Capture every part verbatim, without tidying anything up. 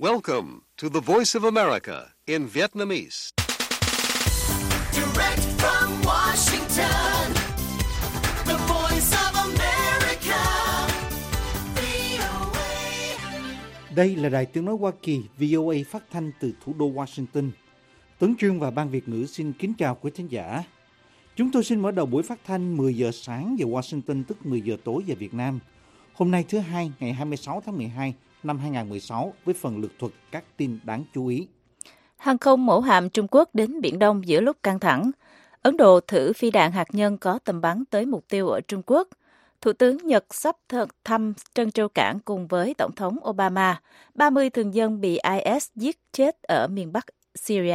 Welcome to the Voice of America in Vietnamese. Direct from Washington, the Voice of America, vê o a. Đây là Đài Tiếng nói Hoa Kỳ, vê o a phát thanh từ thủ đô Washington. Tuấn Trương và Ban Việt ngữ xin kính chào quý thính giả. Chúng tôi xin mở đầu buổi phát thanh mười giờ sáng giờ Washington, tức mười giờ tối giờ Việt Nam. Hôm nay thứ Hai, ngày hai mươi sáu tháng mười hai năm hai nghìn không trăm mười sáu với phần lược thuật các tin đáng chú ý. Hàng không mẫu hạm Trung Quốc đến Biển Đông giữa lúc căng thẳng. Ấn Độ thử phi đạn hạt nhân có tầm bắn tới mục tiêu ở Trung Quốc. Thủ tướng Nhật sắp thăm Trân Châu Cảng cùng với Tổng thống Obama. ba mươi thường dân bị i ét giết chết ở miền Bắc Syria.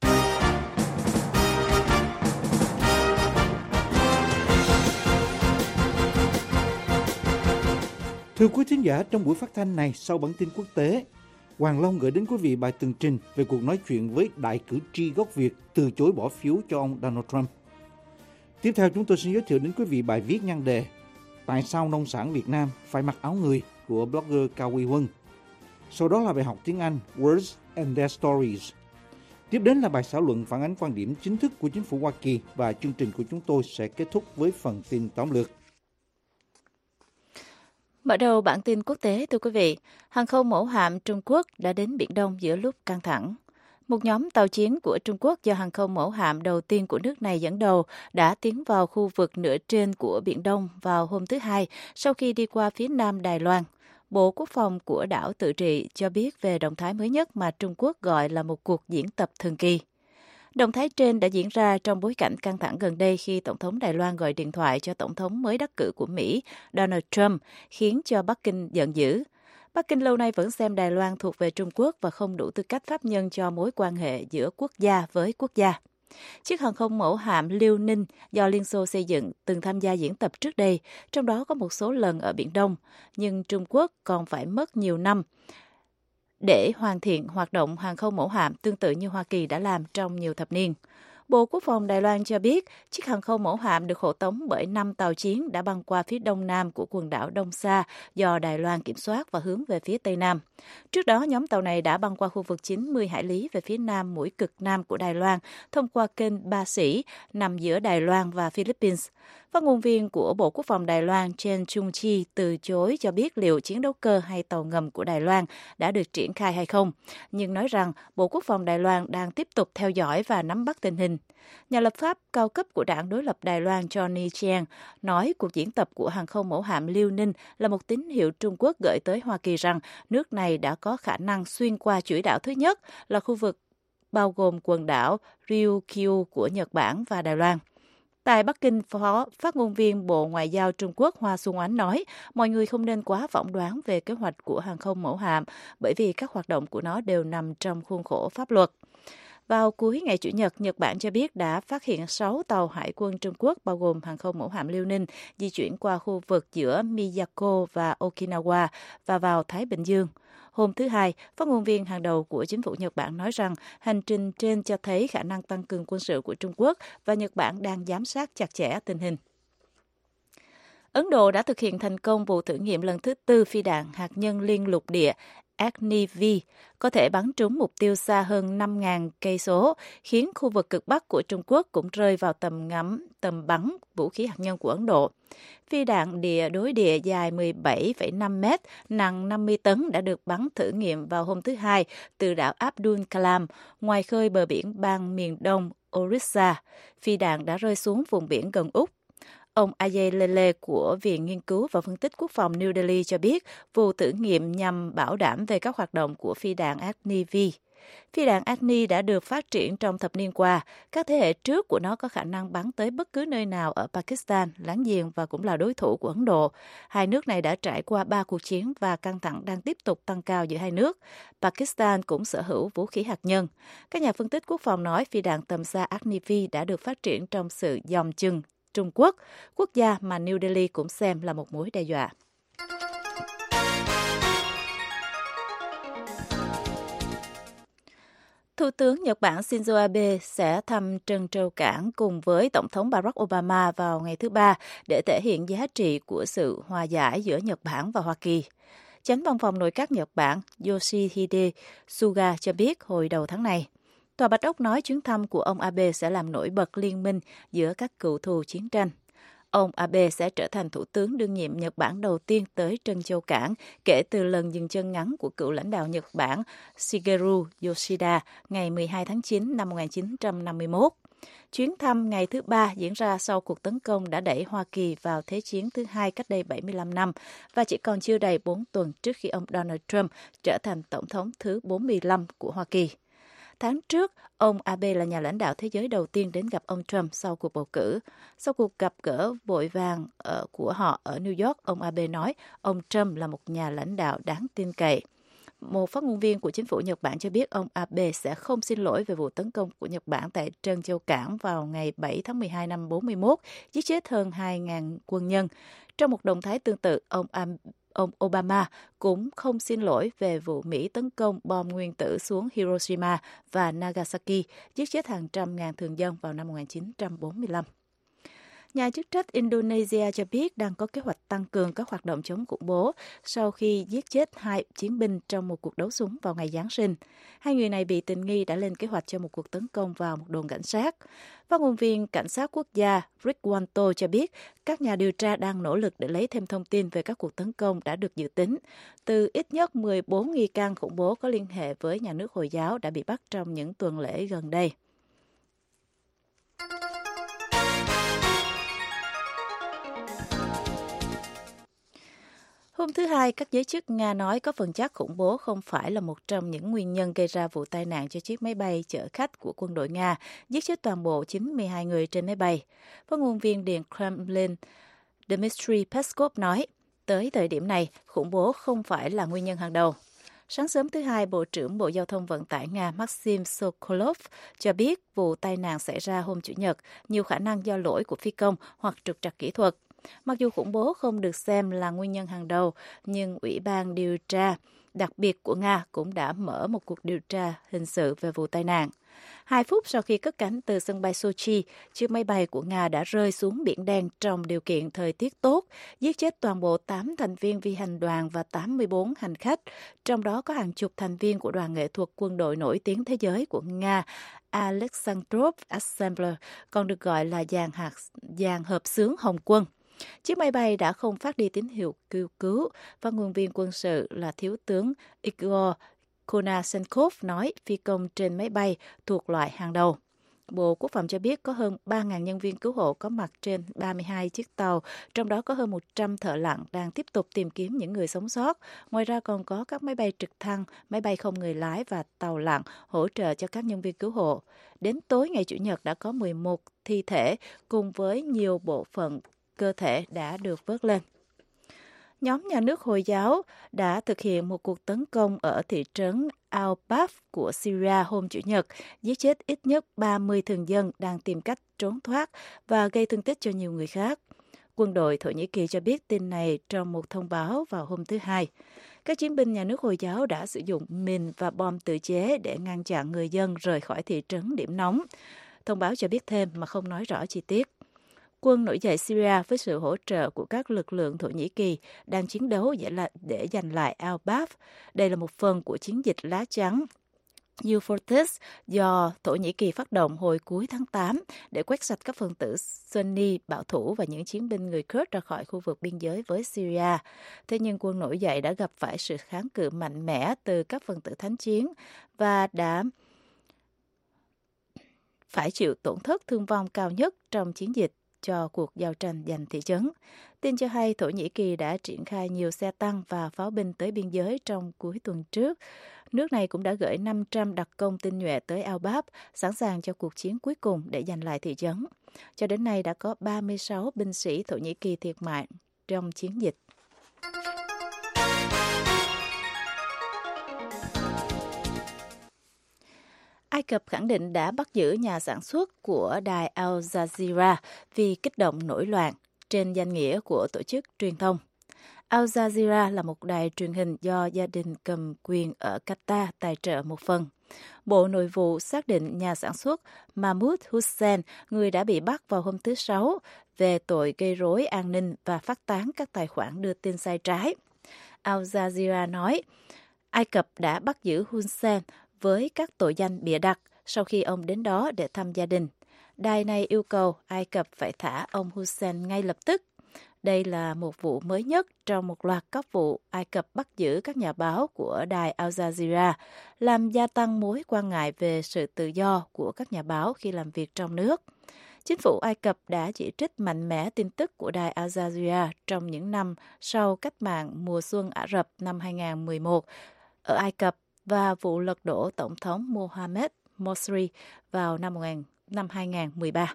Thưa quý thính giả, trong buổi phát thanh này, sau bản tin quốc tế, Hoàng Long gửi đến quý vị bài tường trình về cuộc nói chuyện với đại cử tri gốc Việt từ chối bỏ phiếu cho ông Donald Trump. Tiếp theo, chúng tôi xin giới thiệu đến quý vị bài viết nhan đề Tại sao nông sản Việt Nam phải mặc áo người của blogger Cao Huy Huân. Sau đó là bài học tiếng Anh Words and Their Stories. Tiếp đến là bài thảo luận phản ánh quan điểm chính thức của chính phủ Hoa Kỳ và chương trình của chúng tôi sẽ kết thúc với phần tin tóm lược. Mở đầu bản tin quốc tế, thưa quý vị, hàng không mẫu hạm Trung Quốc đã đến Biển Đông giữa lúc căng thẳng. Một nhóm tàu chiến của Trung Quốc do hàng không mẫu hạm đầu tiên của nước này dẫn đầu đã tiến vào khu vực nửa trên của Biển Đông vào hôm thứ Hai sau khi đi qua phía nam Đài Loan. Bộ Quốc phòng của đảo tự trị cho biết về động thái mới nhất mà Trung Quốc gọi là một cuộc diễn tập thường kỳ. Động thái trên đã diễn ra trong bối cảnh căng thẳng gần đây khi Tổng thống Đài Loan gọi điện thoại cho Tổng thống mới đắc cử của Mỹ, Donald Trump, khiến cho Bắc Kinh giận dữ. Bắc Kinh lâu nay vẫn xem Đài Loan thuộc về Trung Quốc và không đủ tư cách pháp nhân cho mối quan hệ giữa quốc gia với quốc gia. Chiếc hàng không mẫu hạm Liêu Ninh do Liên Xô xây dựng từng tham gia diễn tập trước đây, trong đó có một số lần ở Biển Đông, nhưng Trung Quốc còn phải mất nhiều năm để hoàn thiện hoạt động hàng không mẫu hạm tương tự như Hoa Kỳ đã làm trong nhiều thập niên. Bộ Quốc phòng Đài Loan cho biết chiếc hàng không mẫu hạm được hộ tống bởi năm tàu chiến đã băng qua phía đông nam của quần đảo Đông Sa do Đài Loan kiểm soát và hướng về phía tây nam. Trước đó, nhóm tàu này đã băng qua khu vực chín mươi hải lý về phía nam mũi cực nam của Đài Loan thông qua kênh Ba Sĩ nằm giữa Đài Loan và Philippines. Phát ngôn viên của Bộ Quốc phòng Đài Loan Chen Chung-chi từ chối cho biết liệu chiến đấu cơ hay tàu ngầm của Đài Loan đã được triển khai hay không, nhưng nói rằng Bộ Quốc phòng Đài Loan đang tiếp tục theo dõi và nắm bắt tình hình. Nhà lập pháp cao cấp của đảng đối lập Đài Loan Johnny Chiang nói cuộc diễn tập của hàng không mẫu hạm Liêu Ninh là một tín hiệu Trung Quốc gửi tới Hoa Kỳ rằng nước này đã có khả năng xuyên qua chuỗi đảo thứ nhất là khu vực bao gồm quần đảo Ryukyu của Nhật Bản và Đài Loan. Tại Bắc Kinh, Phó Phát ngôn viên Bộ Ngoại giao Trung Quốc Hoa Xuân Oánh nói mọi người không nên quá phỏng đoán về kế hoạch của hàng không mẫu hạm bởi vì các hoạt động của nó đều nằm trong khuôn khổ pháp luật. Vào cuối ngày Chủ nhật, Nhật Bản cho biết đã phát hiện sáu tàu hải quân Trung Quốc bao gồm hàng không mẫu hạm Liêu Ninh di chuyển qua khu vực giữa Miyako và Okinawa và vào Thái Bình Dương. Hôm thứ Hai, phát ngôn viên hàng đầu của chính phủ Nhật Bản nói rằng hành trình trên cho thấy khả năng tăng cường quân sự của Trung Quốc và Nhật Bản đang giám sát chặt chẽ tình hình. Ấn Độ đã thực hiện thành công vụ thử nghiệm lần thứ tư phi đạn hạt nhân liên lục địa Agni-V có thể bắn trúng mục tiêu xa hơn năm nghìn cây số, khiến khu vực cực Bắc của Trung Quốc cũng rơi vào tầm ngắm tầm bắn vũ khí hạt nhân của Ấn Độ. Phi đạn địa đối địa dài mười bảy phẩy năm mét, nặng năm mươi tấn đã được bắn thử nghiệm vào hôm thứ Hai từ đảo Abdul Kalam, ngoài khơi bờ biển bang miền đông Orissa. Phi đạn đã rơi xuống vùng biển gần Úc. Ông Ajay Lele của Viện Nghiên cứu và Phân tích Quốc phòng New Delhi cho biết vụ thử nghiệm nhằm bảo đảm về các hoạt động của phi đạn Agni-V. Phi đạn Agni đã được phát triển trong thập niên qua. Các thế hệ trước của nó có khả năng bắn tới bất cứ nơi nào ở Pakistan, láng giềng và cũng là đối thủ của Ấn Độ. Hai nước này đã trải qua ba cuộc chiến và căng thẳng đang tiếp tục tăng cao giữa hai nước. Pakistan cũng sở hữu vũ khí hạt nhân. Các nhà phân tích quốc phòng nói phi đạn tầm xa Agni-V đã được phát triển trong sự dòm chừng Trung Quốc, quốc gia mà New Delhi cũng xem là một mối đe dọa. Thủ tướng Nhật Bản Shinzo Abe sẽ thăm Trân Châu Cảng cùng với Tổng thống Barack Obama vào ngày thứ Ba để thể hiện giá trị của sự hòa giải giữa Nhật Bản và Hoa Kỳ. Chánh văn phòng nội các Nhật Bản Yoshihide Suga cho biết hồi đầu tháng này. Tòa Bạch Ốc nói chuyến thăm của ông Abe sẽ làm nổi bật liên minh giữa các cựu thù chiến tranh. Ông Abe sẽ trở thành thủ tướng đương nhiệm Nhật Bản đầu tiên tới Trân Châu Cảng kể từ lần dừng chân ngắn của cựu lãnh đạo Nhật Bản Shigeru Yoshida ngày mười hai tháng chín năm một nghìn chín trăm năm mươi mốt. Chuyến thăm ngày thứ ba diễn ra sau cuộc tấn công đã đẩy Hoa Kỳ vào Thế chiến thứ hai cách đây bảy mươi lăm năm và chỉ còn chưa đầy bốn tuần trước khi ông Donald Trump trở thành Tổng thống thứ bốn mươi lăm của Hoa Kỳ. Tháng trước, ông Abe là nhà lãnh đạo thế giới đầu tiên đến gặp ông Trump sau cuộc bầu cử. Sau cuộc gặp gỡ vội vàng của họ ở New York, ông Abe nói ông Trump là một nhà lãnh đạo đáng tin cậy. Một phát ngôn viên của chính phủ Nhật Bản cho biết ông Abe sẽ không xin lỗi về vụ tấn công của Nhật Bản tại Trân Châu Cảng vào ngày bảy tháng mười hai năm bốn mươi mốt, giết chết hơn hai nghìn quân nhân. Trong một động thái tương tự, ông Ông Obama cũng không xin lỗi về vụ Mỹ tấn công bom nguyên tử xuống Hiroshima và Nagasaki, giết chết hàng trăm ngàn thường dân vào năm một nghìn chín trăm bốn mươi lăm. Nhà chức trách Indonesia cho biết đang có kế hoạch tăng cường các hoạt động chống khủng bố sau khi giết chết hai chiến binh trong một cuộc đấu súng vào ngày Giáng sinh. Hai người này bị tình nghi đã lên kế hoạch cho một cuộc tấn công vào một đồn cảnh sát. Phát ngôn viên Cảnh sát quốc gia Rikwanto cho biết các nhà điều tra đang nỗ lực để lấy thêm thông tin về các cuộc tấn công đã được dự tính. Từ ít nhất mười bốn nghi can khủng bố có liên hệ với nhà nước Hồi giáo đã bị bắt trong những tuần lễ gần đây. Hôm thứ Hai, các giới chức Nga nói có phần chắc khủng bố không phải là một trong những nguyên nhân gây ra vụ tai nạn cho chiếc máy bay chở khách của quân đội Nga, giết chết toàn bộ chín mươi hai người trên máy bay. Phát ngôn viên Điện Kremlin Dmitry Peskov nói, tới thời điểm này, khủng bố không phải là nguyên nhân hàng đầu. Sáng sớm thứ Hai, Bộ trưởng Bộ Giao thông Vận tải Nga Maxim Sokolov cho biết vụ tai nạn xảy ra hôm Chủ nhật, nhiều khả năng do lỗi của phi công hoặc trục trặc kỹ thuật. Mặc dù khủng bố không được xem là nguyên nhân hàng đầu, nhưng Ủy ban điều tra đặc biệt của Nga cũng đã mở một cuộc điều tra hình sự về vụ tai nạn. Hai phút sau khi cất cánh từ sân bay Sochi, chiếc máy bay của Nga đã rơi xuống Biển Đen trong điều kiện thời tiết tốt, giết chết toàn bộ tám thành viên phi hành đoàn và tám mươi bốn hành khách, trong đó có hàng chục thành viên của đoàn nghệ thuật quân đội nổi tiếng thế giới của Nga, Alexandrov Assembler, còn được gọi là dàn, hạt, dàn hợp xướng Hồng quân. Chiếc máy bay đã không phát đi tín hiệu kêu cứu. Phát ngôn viên quân sự là Thiếu tướng Igor Konasenkov nói phi công trên máy bay thuộc loại hàng đầu. Bộ Quốc phòng cho biết có hơn ba nghìn nhân viên cứu hộ có mặt trên ba mươi hai chiếc tàu, trong đó có hơn một trăm thợ lặn đang tiếp tục tìm kiếm những người sống sót. Ngoài ra còn có các máy bay trực thăng, máy bay không người lái và tàu lặn hỗ trợ cho các nhân viên cứu hộ. Đến tối ngày Chủ nhật đã có mười một thi thể cùng với nhiều bộ phận cơ thể đã được vớt lên. Nhóm nhà nước Hồi giáo đã thực hiện một cuộc tấn công ở thị trấn Al-Bab của Syria hôm Chủ nhật, giết chết ít nhất ba mươi thường dân đang tìm cách trốn thoát và gây thương tích cho nhiều người khác. Quân đội Thổ Nhĩ Kỳ cho biết tin này trong một thông báo vào hôm thứ Hai. Các chiến binh nhà nước Hồi giáo đã sử dụng mìn và bom tự chế để ngăn chặn người dân rời khỏi thị trấn điểm nóng. Thông báo cho biết thêm mà không nói rõ chi tiết. Quân nổi dậy Syria với sự hỗ trợ của các lực lượng Thổ Nhĩ Kỳ đang chiến đấu để giành lại Al-Bab. Đây là một phần của chiến dịch lá chắn Euphrates do Thổ Nhĩ Kỳ phát động hồi cuối tháng tám để quét sạch các phần tử Sunni bảo thủ và những chiến binh người Kurd ra khỏi khu vực biên giới với Syria. Thế nhưng quân nổi dậy đã gặp phải sự kháng cự mạnh mẽ từ các phần tử thánh chiến và đã phải chịu tổn thất thương vong cao nhất trong chiến dịch cho cuộc giao tranh giành thị trấn. Tin cho hay Thổ Nhĩ Kỳ đã triển khai nhiều xe tăng và pháo binh tới biên giới trong cuối tuần trước. Nước này cũng đã gửi năm trăm đặc công tinh nhuệ tới Al-Bab, sẵn sàng cho cuộc chiến cuối cùng để giành lại thị trấn. Cho đến nay đã có ba mươi sáu binh sĩ Thổ Nhĩ Kỳ thiệt mạng trong chiến dịch. Ai Cập khẳng định đã bắt giữ nhà sản xuất của đài Al Jazeera vì kích động nổi loạn trên danh nghĩa của tổ chức truyền thông. Al Jazeera là một đài truyền hình do gia đình cầm quyền ở Qatar tài trợ một phần. Bộ Nội vụ xác định nhà sản xuất Mahmoud Hussein, người đã bị bắt vào hôm thứ Sáu về tội gây rối an ninh và phát tán các tài khoản đưa tin sai trái. Al Jazeera nói Ai Cập đã bắt giữ Hun Sen với các tội danh bịa đặt sau khi ông đến đó để thăm gia đình. Đài này yêu cầu Ai Cập phải thả ông Hussein ngay lập tức. Đây là một vụ mới nhất trong một loạt các vụ Ai Cập bắt giữ các nhà báo của đài Al Jazeera, làm gia tăng mối quan ngại về sự tự do của các nhà báo khi làm việc trong nước. Chính phủ Ai Cập đã chỉ trích mạnh mẽ tin tức của đài Al Jazeera trong những năm sau cách mạng mùa xuân Ả Rập năm hai không một một ở Ai Cập và vụ lật đổ Tổng thống Mohammed Morsi vào năm hai không một ba.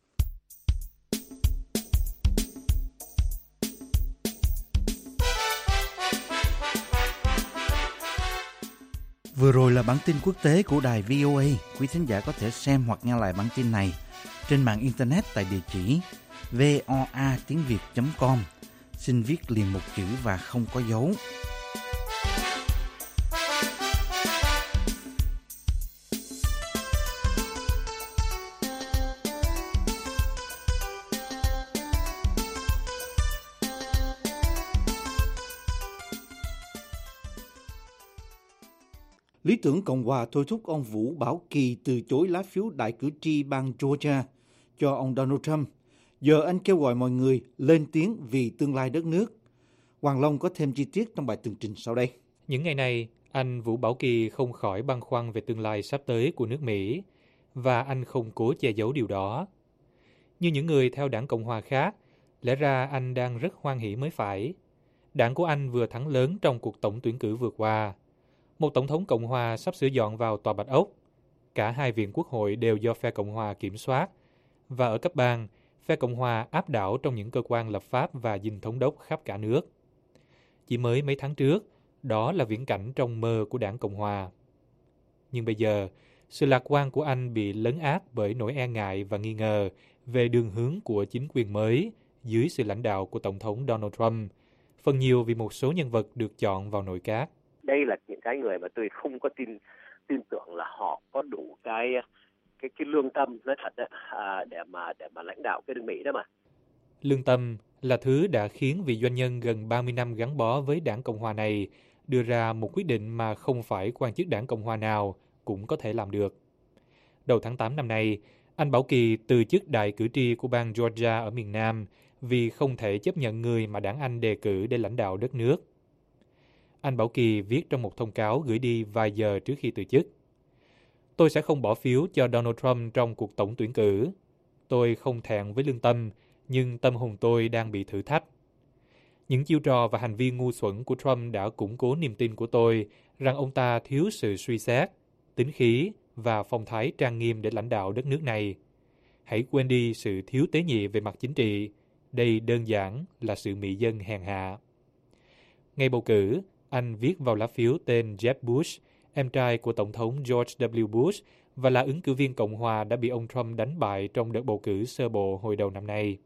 Vừa rồi là bản tin quốc tế của đài vê o a. Quý thính giả có thể xem hoặc nghe lại bản tin này trên mạng Internet tại địa chỉ voa tiếng việt chấm com. Xin viết liền một chữ và không có dấu. Lý tưởng Cộng hòa thôi thúc ông Vũ Bảo Kỳ từ chối lá phiếu đại cử tri bang Georgia cho ông Donald Trump. Giờ anh kêu gọi mọi người lên tiếng vì tương lai đất nước. Hoàng Long có thêm chi tiết trong bài tường trình sau đây. Những ngày này, anh Vũ Bảo Kỳ không khỏi băn khoăn về tương lai sắp tới của nước Mỹ, và anh không cố che giấu điều đó. Như những người theo đảng Cộng hòa khác, lẽ ra anh đang rất hoan hỉ mới phải. Đảng của anh vừa thắng lớn trong cuộc tổng tuyển cử vừa qua. Một tổng thống Cộng hòa sắp sửa dọn vào Tòa Bạch Ốc. Cả hai viện quốc hội đều do phe Cộng hòa kiểm soát. Và ở cấp bang, phe Cộng hòa áp đảo trong những cơ quan lập pháp và dinh thống đốc khắp cả nước. Chỉ mới mấy tháng trước, đó là viễn cảnh trong mơ của đảng Cộng hòa. Nhưng bây giờ, sự lạc quan của anh bị lấn át bởi nỗi e ngại và nghi ngờ về đường hướng của chính quyền mới dưới sự lãnh đạo của Tổng thống Donald Trump, phần nhiều vì một số nhân vật được chọn vào nội các. Đây là những cái người mà tôi không có tin tin tưởng là họ có đủ cái cái cái lương tâm, nói thật đấy, à, để mà để mà lãnh đạo cái nước Mỹ đó mà. Lương tâm là thứ đã khiến vị doanh nhân gần ba mươi năm gắn bó với đảng Cộng hòa này đưa ra một quyết định mà không phải quan chức đảng Cộng hòa nào cũng có thể làm được. Đầu tháng tám năm nay, anh Bảo Kỳ từ chức đại cử tri của bang Georgia ở miền Nam vì không thể chấp nhận người mà đảng Anh đề cử để lãnh đạo đất nước. Anh Bảo Kỳ viết trong một thông cáo gửi đi vài giờ trước khi từ chức. Tôi sẽ không bỏ phiếu cho Donald Trump trong cuộc tổng tuyển cử. Tôi không thẹn với lương tâm, nhưng tâm hồn tôi đang bị thử thách. Những chiêu trò và hành vi ngu xuẩn của Trump đã củng cố niềm tin của tôi rằng ông ta thiếu sự suy xét, tính khí và phong thái trang nghiêm để lãnh đạo đất nước này. Hãy quên đi sự thiếu tế nhị về mặt chính trị. Đây đơn giản là sự mị dân hèn hạ. Ngày bầu cử, anh viết vào lá phiếu tên Jeb Bush, em trai của Tổng thống George W. Bush, và là ứng cử viên Cộng hòa đã bị ông Trump đánh bại trong đợt bầu cử sơ bộ hồi đầu năm nay.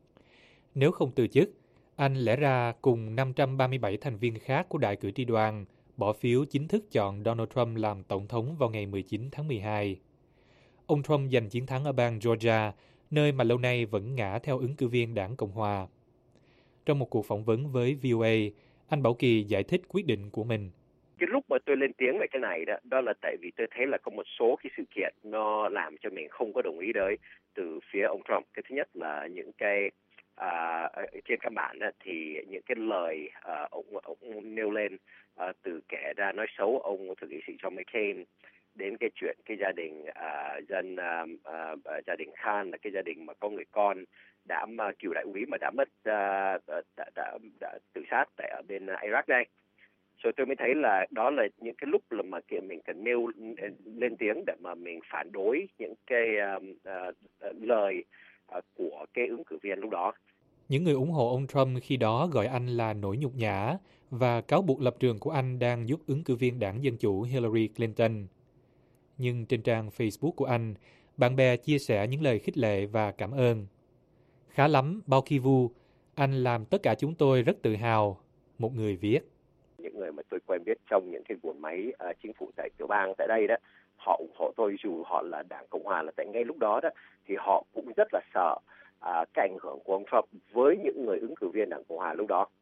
Nếu không từ chức, anh lẽ ra cùng năm trăm ba mươi bảy thành viên khác của đại cử tri đoàn bỏ phiếu chính thức chọn Donald Trump làm Tổng thống vào ngày mười chín tháng mười hai. Ông Trump giành chiến thắng ở bang Georgia, nơi mà lâu nay vẫn ngã theo ứng cử viên đảng Cộng hòa. Trong một cuộc phỏng vấn với vê o a, anh Bảo Kỳ giải thích quyết định của mình. Cái lúc mà tôi lên tiếng về cái này đó, đó là tại vì tôi thấy là có một số cái sự kiện nó làm cho mình không có đồng ý đấy từ phía ông Trump. Cái thứ nhất là những cái à, trên căn bản đó, thì những cái lời à, ông ông nêu lên à, từ kẻ ra nói xấu ông thượng nghị sĩ John McCain đến cái chuyện cái gia đình à, dân à, à, gia đình Khan là cái gia đình mà có người con đã mà cựu đại úy mà đã mất à, đã, đã, đã, đã tự sát tại ở bên Iraq đây. Rồi tôi mới thấy là đó là những cái lúc là mà kia mình cần nêu lên tiếng để mà mình phản đối những cái uh, uh, lời uh, của cái ứng cử viên lúc đó. Những người ủng hộ ông Trump khi đó gọi anh là nỗi nhục nhã và cáo buộc lập trường của anh đang giúp ứng cử viên đảng Dân Chủ Hillary Clinton. Nhưng trên trang Facebook của anh, bạn bè chia sẻ những lời khích lệ và cảm ơn. Khá lắm, Bao Ki Vu, anh làm tất cả chúng tôi rất tự hào, một người viết. Những người mà tôi quen biết trong những cái bộ máy uh, chính phủ tại tiểu bang tại đây đó, họ ủng hộ tôi dù họ là đảng Cộng hòa, là tại ngay lúc đó đó thì họ cũng rất là sợ uh, cái ảnh hưởng của ông Trump với những người ứng cử viên đảng Cộng hòa lúc đó.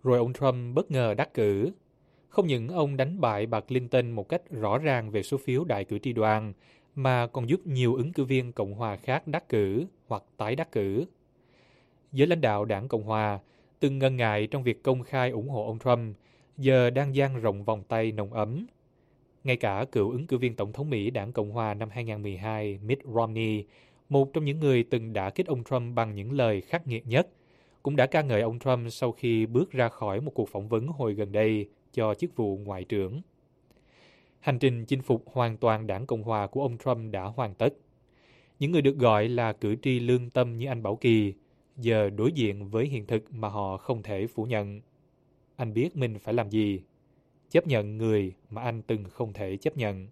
Rồi ông Trump bất ngờ đắc cử. Không những ông đánh bại bà Clinton một cách rõ ràng về số phiếu đại cử tri đoàn, mà còn giúp nhiều ứng cử viên Cộng hòa khác đắc cử hoặc tái đắc cử. Giới lãnh đạo đảng Cộng hòa từng ngần ngại trong việc công khai ủng hộ ông Trump, giờ đang dang rộng vòng tay nồng ấm. Ngay cả cựu ứng cử viên Tổng thống Mỹ đảng Cộng hòa năm hai nghìn không trăm mười hai Mitt Romney, một trong những người từng đả kích ông Trump bằng những lời khắc nghiệt nhất, cũng đã ca ngợi ông Trump sau khi bước ra khỏi một cuộc phỏng vấn hồi gần đây cho chức vụ ngoại trưởng. Hành trình chinh phục hoàn toàn đảng Cộng hòa của ông Trump đã hoàn tất. Những người được gọi là cử tri lương tâm như anh Bảo Kỳ giờ đối diện với hiện thực mà họ không thể phủ nhận. Anh biết mình phải làm gì? Chấp nhận người mà anh từng không thể chấp nhận.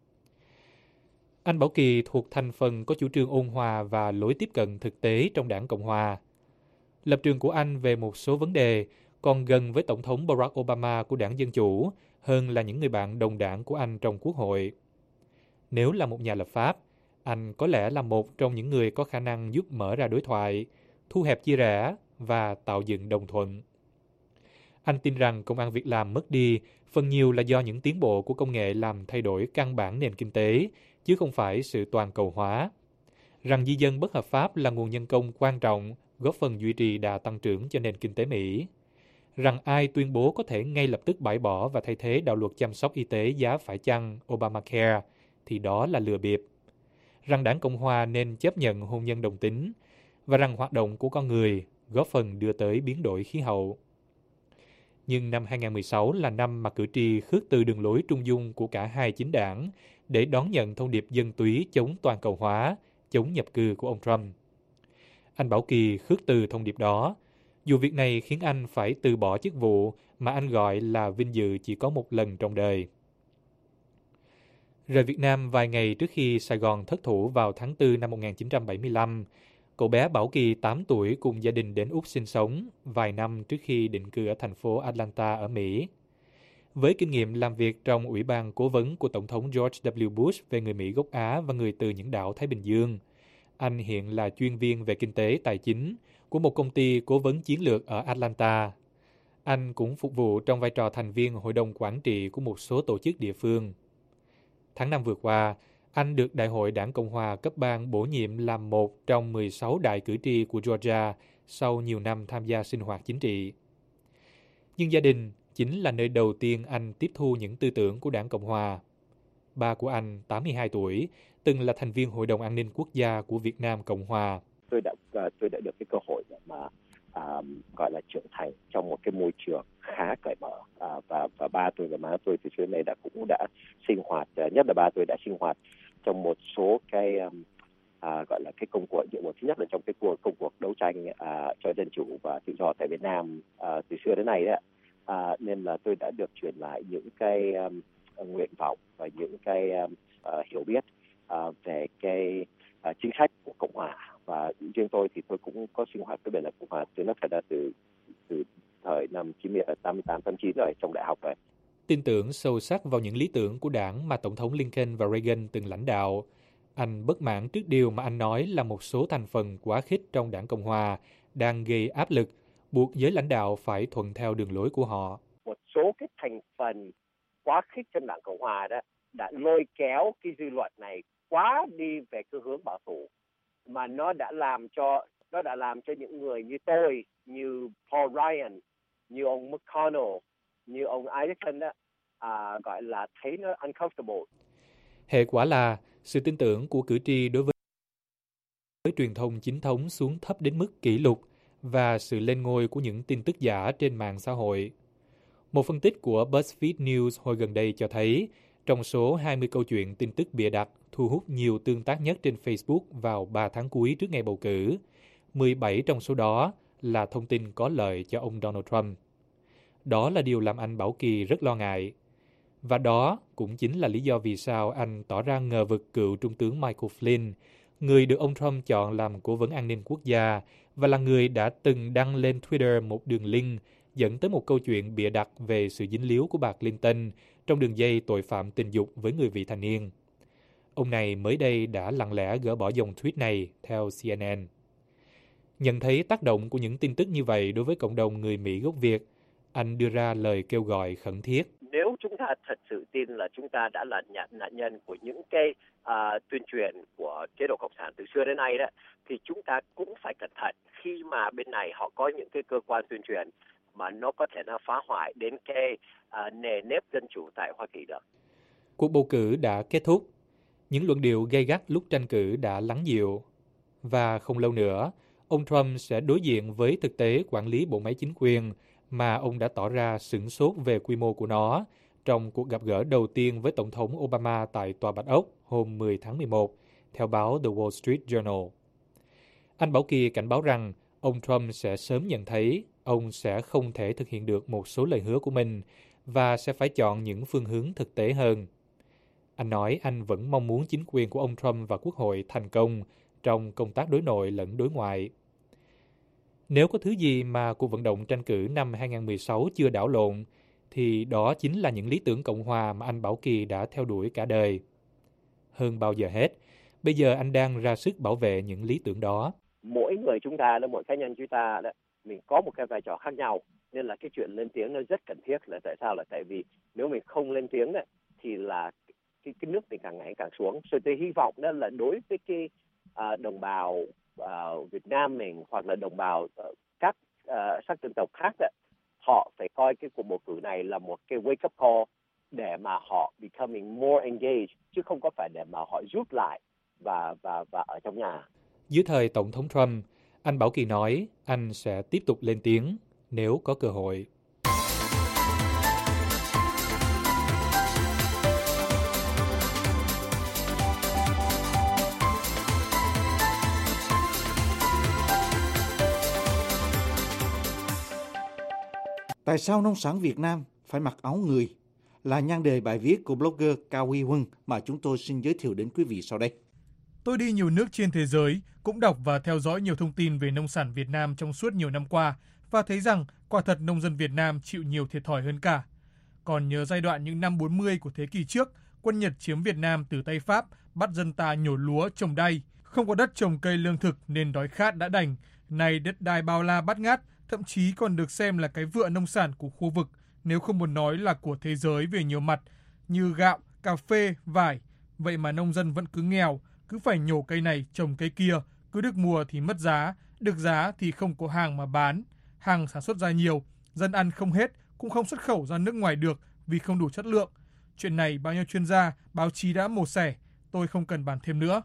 Anh Bảo Kỳ thuộc thành phần có chủ trương ôn hòa và lối tiếp cận thực tế trong đảng Cộng hòa. Lập trường của anh về một số vấn đề còn gần với Tổng thống Barack Obama của đảng Dân Chủ hơn là những người bạn đồng đảng của anh trong Quốc hội. Nếu là một nhà lập pháp, anh có lẽ là một trong những người có khả năng giúp mở ra đối thoại, thu hẹp chia rẽ và tạo dựng đồng thuận. Anh tin rằng công ăn việc làm mất đi phần nhiều là do những tiến bộ của công nghệ làm thay đổi căn bản nền kinh tế, chứ không phải sự toàn cầu hóa. Rằng di dân bất hợp pháp là nguồn nhân công quan trọng, góp phần duy trì đà tăng trưởng cho nền kinh tế Mỹ. Rằng ai tuyên bố có thể ngay lập tức bãi bỏ và thay thế đạo luật chăm sóc y tế giá phải chăng Obamacare, thì đó là lừa bịp. Rằng đảng Cộng hòa nên chấp nhận hôn nhân đồng tính, và rằng hoạt động của con người góp phần đưa tới biến đổi khí hậu. Nhưng năm hai nghìn không trăm mười sáu là năm mà cử tri khước từ đường lối trung dung của cả hai chính đảng để đón nhận thông điệp dân túy chống toàn cầu hóa, chống nhập cư của ông Trump. Anh Bảo Kỳ khước từ thông điệp đó, dù việc này khiến anh phải từ bỏ chức vụ mà anh gọi là vinh dự chỉ có một lần trong đời. Rời Việt Nam vài ngày trước khi Sài Gòn thất thủ vào tháng tư năm một nghìn chín trăm bảy mươi lăm, cậu bé Bảo Kỳ tám tuổi cùng gia đình đến Úc sinh sống vài năm trước khi định cư ở thành phố Atlanta ở Mỹ. Với kinh nghiệm làm việc trong Ủy ban Cố vấn của Tổng thống George W. Bush về người Mỹ gốc Á và người từ những đảo Thái Bình Dương, anh hiện là chuyên viên về kinh tế tài chính của một công ty cố vấn chiến lược ở Atlanta. Anh cũng phục vụ trong vai trò thành viên hội đồng quản trị của một số tổ chức địa phương. Tháng năm vừa qua, anh được Đại hội Đảng Cộng hòa cấp bang bổ nhiệm làm một trong mười sáu đại cử tri của Georgia sau nhiều năm tham gia sinh hoạt chính trị. Nhưng gia đình chính là nơi đầu tiên anh tiếp thu những tư tưởng của Đảng Cộng hòa. Ba của anh, tám mươi hai tuổi, từng là thành viên Hội đồng An ninh Quốc gia của Việt Nam Cộng hòa. Tôi đã tôi đã được cái cơ hội để mà à, gọi là trưởng thành trong một cái môi trường khá cởi mở, à, và và ba tôi và má tôi từ trước này đã cũng đã sinh hoạt, nhất là ba tôi đã sinh hoạt trong một số cái à, gọi là cái công cuộc nhiệm vụ. Thứ nhất là trong cái cuộc công cuộc đấu tranh à, cho dân chủ và tự do tại Việt Nam à, từ xưa đến nay đấy, à, nên là tôi đã được truyền lại những cái um, nguyện vọng và những cái um, uh, hiểu biết uh, về cái uh, chính sách của Cộng hòa. Và riêng tôi thì tôi cũng có sinh hoạt với bên là Cộng hòa từ nó phải là từ từ thời năm chín mươi tám mươi tám tám chín rồi trong đại học rồi. Tin tưởng sâu sắc vào những lý tưởng của đảng mà Tổng thống Lincoln và Reagan từng lãnh đạo, anh bất mãn trước điều mà anh nói là một số thành phần quá khích trong đảng Cộng hòa đang gây áp lực, buộc giới lãnh đạo phải thuận theo đường lối của họ. Một số cái thành phần quá khích trong đảng Cộng hòa đó đã lôi kéo cái dư luận này quá đi về cái hướng bảo thủ, mà nó đã làm cho nó đã làm cho những người như tôi, như Paul Ryan, như ông McConnell, như ông Isaacson đó, à, gọi là thấy nó uncomfortable. Hệ quả là sự tin tưởng của cử tri đối với, với truyền thông chính thống xuống thấp đến mức kỷ lục và sự lên ngôi của những tin tức giả trên mạng xã hội. Một phân tích của BuzzFeed News hồi gần đây cho thấy, trong số hai mươi câu chuyện tin tức bịa đặt thu hút nhiều tương tác nhất trên Facebook vào ba tháng cuối trước ngày bầu cử, mười bảy trong số đó là thông tin có lợi cho ông Donald Trump. Đó là điều làm anh Bảo Kỳ rất lo ngại. Và đó cũng chính là lý do vì sao anh tỏ ra ngờ vực cựu Trung tướng Michael Flynn, người được ông Trump chọn làm cố vấn an ninh quốc gia và là người đã từng đăng lên Twitter một đường link dẫn tới một câu chuyện bịa đặt về sự dính líu của bà Clinton trong đường dây tội phạm tình dục với người vị thành niên. Ông này mới đây đã lặng lẽ gỡ bỏ dòng tweet này theo C N N. Nhận thấy tác động của những tin tức như vậy đối với cộng đồng người Mỹ gốc Việt, Anh đưa ra lời kêu gọi khẩn thiết. Nếu chúng ta thật sự tin là chúng ta đã là nạn nhân của những cái uh, tuyên truyền của chế độ cộng sản từ xưa đến nay đó, thì chúng ta cũng phải cẩn thận khi mà bên này họ có những cái cơ quan tuyên truyền mà nó có thể nó phá hoại đến cái uh, nề nếp dân chủ tại Hoa Kỳ được. Cuộc bầu cử đã kết thúc. Những luận điệu gay gắt lúc tranh cử đã lắng dịu. Và không lâu nữa, ông Trump sẽ đối diện với thực tế quản lý bộ máy chính quyền mà ông đã tỏ ra sửng sốt về quy mô của nó trong cuộc gặp gỡ đầu tiên với Tổng thống Obama tại Tòa Bạch Ốc hôm mười tháng mười một, theo báo The Wall Street Journal. Anh Bảo Kỳ cảnh báo rằng ông Trump sẽ sớm nhận thấy ông sẽ không thể thực hiện được một số lời hứa của mình và sẽ phải chọn những phương hướng thực tế hơn. Anh nói anh vẫn mong muốn chính quyền của ông Trump và Quốc hội thành công trong công tác đối nội lẫn đối ngoại. Nếu có thứ gì mà cuộc vận động tranh cử năm hai không một sáu chưa đảo lộn, thì đó chính là những lý tưởng Cộng hòa mà anh Bảo Kỳ đã theo đuổi cả đời. Hơn bao giờ hết, bây giờ anh đang ra sức bảo vệ những lý tưởng đó. Mỗi người chúng ta, đó, mỗi cá nhân chúng ta, đó, mình có một cái vai trò khác nhau, nên là cái chuyện lên tiếng nó rất cần thiết. Là tại sao? Là tại vì nếu mình không lên tiếng đó, thì là cái, cái nước mình càng ngày càng xuống. Rồi tôi hy vọng đó là đối với cái à, đồng bào à, Việt Nam mình hoặc là đồng bào à, các à, sắc dân tộc khác đó, họ phải coi cái cuộc bầu cử này là một cái wake up call để mà họ becoming more engaged, chứ không có phải để mà họ rút lại và và và ở trong nhà. Dưới thời Tổng thống Trump, anh Bảo Kỳ nói anh sẽ tiếp tục lên tiếng nếu có cơ hội. Tại sao nông sản Việt Nam phải mặc áo người? Là nhan đề bài viết của blogger Cao Huy Huân mà chúng tôi xin giới thiệu đến quý vị sau đây. Tôi đi nhiều nước trên thế giới, cũng đọc và theo dõi nhiều thông tin về nông sản Việt Nam trong suốt nhiều năm qua và thấy rằng quả thật nông dân Việt Nam chịu nhiều thiệt thòi hơn cả. Còn nhớ giai đoạn những năm bốn mươi của thế kỷ trước, quân Nhật chiếm Việt Nam từ tay Pháp, bắt dân ta nhổ lúa trồng đay, không có đất trồng cây lương thực nên đói khát đã đành. Nay đất đai bao la bát ngát, thậm chí còn được xem là cái vựa nông sản của khu vực, nếu không muốn nói là của thế giới về nhiều mặt, như gạo, cà phê, vải. Vậy mà nông dân vẫn cứ nghèo, cứ phải nhổ cây này trồng cây kia, cứ được mùa thì mất giá, được giá thì không có hàng mà bán. Hàng sản xuất ra nhiều, dân ăn không hết, cũng không xuất khẩu ra nước ngoài được vì không đủ chất lượng. Chuyện này bao nhiêu chuyên gia, báo chí đã mổ xẻ, tôi không cần bàn thêm nữa.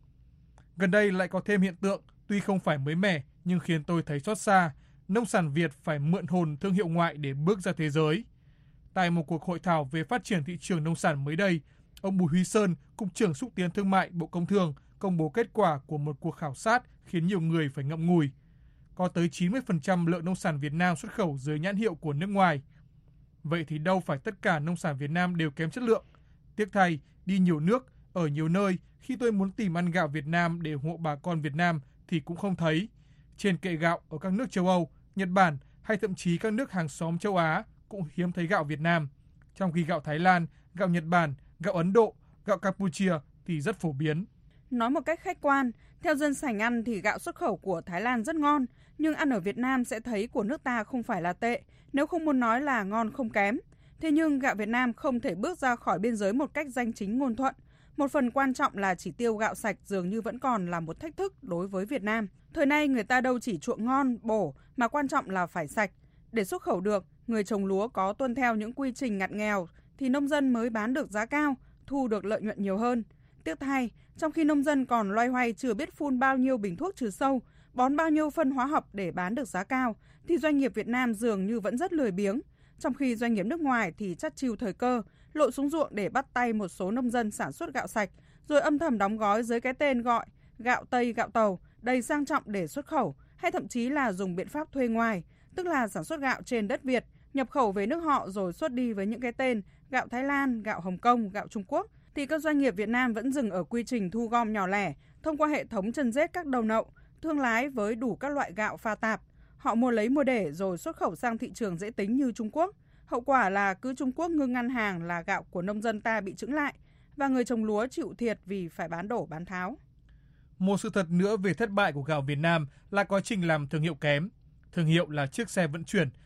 Gần đây lại có thêm hiện tượng, tuy không phải mới mẻ nhưng khiến tôi thấy xót xa. Nông sản Việt phải mượn hồn thương hiệu ngoại để bước ra thế giới. Tại một cuộc hội thảo về phát triển thị trường nông sản mới đây, ông Bùi Huy Sơn, Cục trưởng Xúc tiến Thương mại Bộ Công Thương, công bố kết quả của một cuộc khảo sát khiến nhiều người phải ngậm ngùi. Có tới chín mươi phần trăm lượng nông sản Việt Nam xuất khẩu dưới nhãn hiệu của nước ngoài. Vậy thì đâu phải tất cả nông sản Việt Nam đều kém chất lượng. Tiếc thay, đi nhiều nước, ở nhiều nơi, khi tôi muốn tìm ăn gạo Việt Nam để ủng hộ bà con Việt Nam thì cũng không thấy. Trên kệ gạo ở các nước châu Âu, Nhật Bản hay thậm chí các nước hàng xóm châu Á cũng hiếm thấy gạo Việt Nam. Trong khi gạo Thái Lan, gạo Nhật Bản, gạo Ấn Độ, gạo Campuchia thì rất phổ biến. Nói một cách khách quan, theo dân sành ăn thì gạo xuất khẩu của Thái Lan rất ngon, nhưng ăn ở Việt Nam sẽ thấy của nước ta không phải là tệ, nếu không muốn nói là ngon không kém. Thế nhưng gạo Việt Nam không thể bước ra khỏi biên giới một cách danh chính ngôn thuận. Một phần quan trọng là chỉ tiêu gạo sạch dường như vẫn còn là một thách thức đối với Việt Nam. Thời nay người ta đâu chỉ chuộng ngon, bổ, mà quan trọng là phải sạch. Để xuất khẩu được, người trồng lúa có tuân theo những quy trình ngặt nghèo thì nông dân mới bán được giá cao, thu được lợi nhuận nhiều hơn. Tiếc thay, trong khi nông dân còn loay hoay chưa biết phun bao nhiêu bình thuốc trừ sâu, bón bao nhiêu phân hóa học để bán được giá cao, thì doanh nghiệp Việt Nam dường như vẫn rất lười biếng. Trong khi doanh nghiệp nước ngoài thì chắt chiu thời cơ, lội xuống ruộng để bắt tay một số nông dân sản xuất gạo sạch, rồi âm thầm đóng gói dưới cái tên gọi gạo Tây, gạo Tàu, đầy sang trọng để xuất khẩu, hay thậm chí là dùng biện pháp thuê ngoài, tức là sản xuất gạo trên đất Việt, nhập khẩu về nước họ rồi xuất đi với những cái tên gạo Thái Lan, gạo Hồng Kông, gạo Trung Quốc, thì các doanh nghiệp Việt Nam vẫn dừng ở quy trình thu gom nhỏ lẻ, thông qua hệ thống chân rết các đầu nậu, thương lái với đủ các loại gạo pha tạp. Họ mua lấy mua để rồi xuất khẩu sang thị trường dễ tính như Trung Quốc. Hậu quả là cứ Trung Quốc ngưng ngăn hàng là gạo của nông dân ta bị chững lại và người trồng lúa chịu thiệt vì phải bán đổ bán tháo. Một sự thật nữa về thất bại của gạo Việt Nam là quá trình làm thương hiệu kém. Thương hiệu là chiếc xe vận chuyển,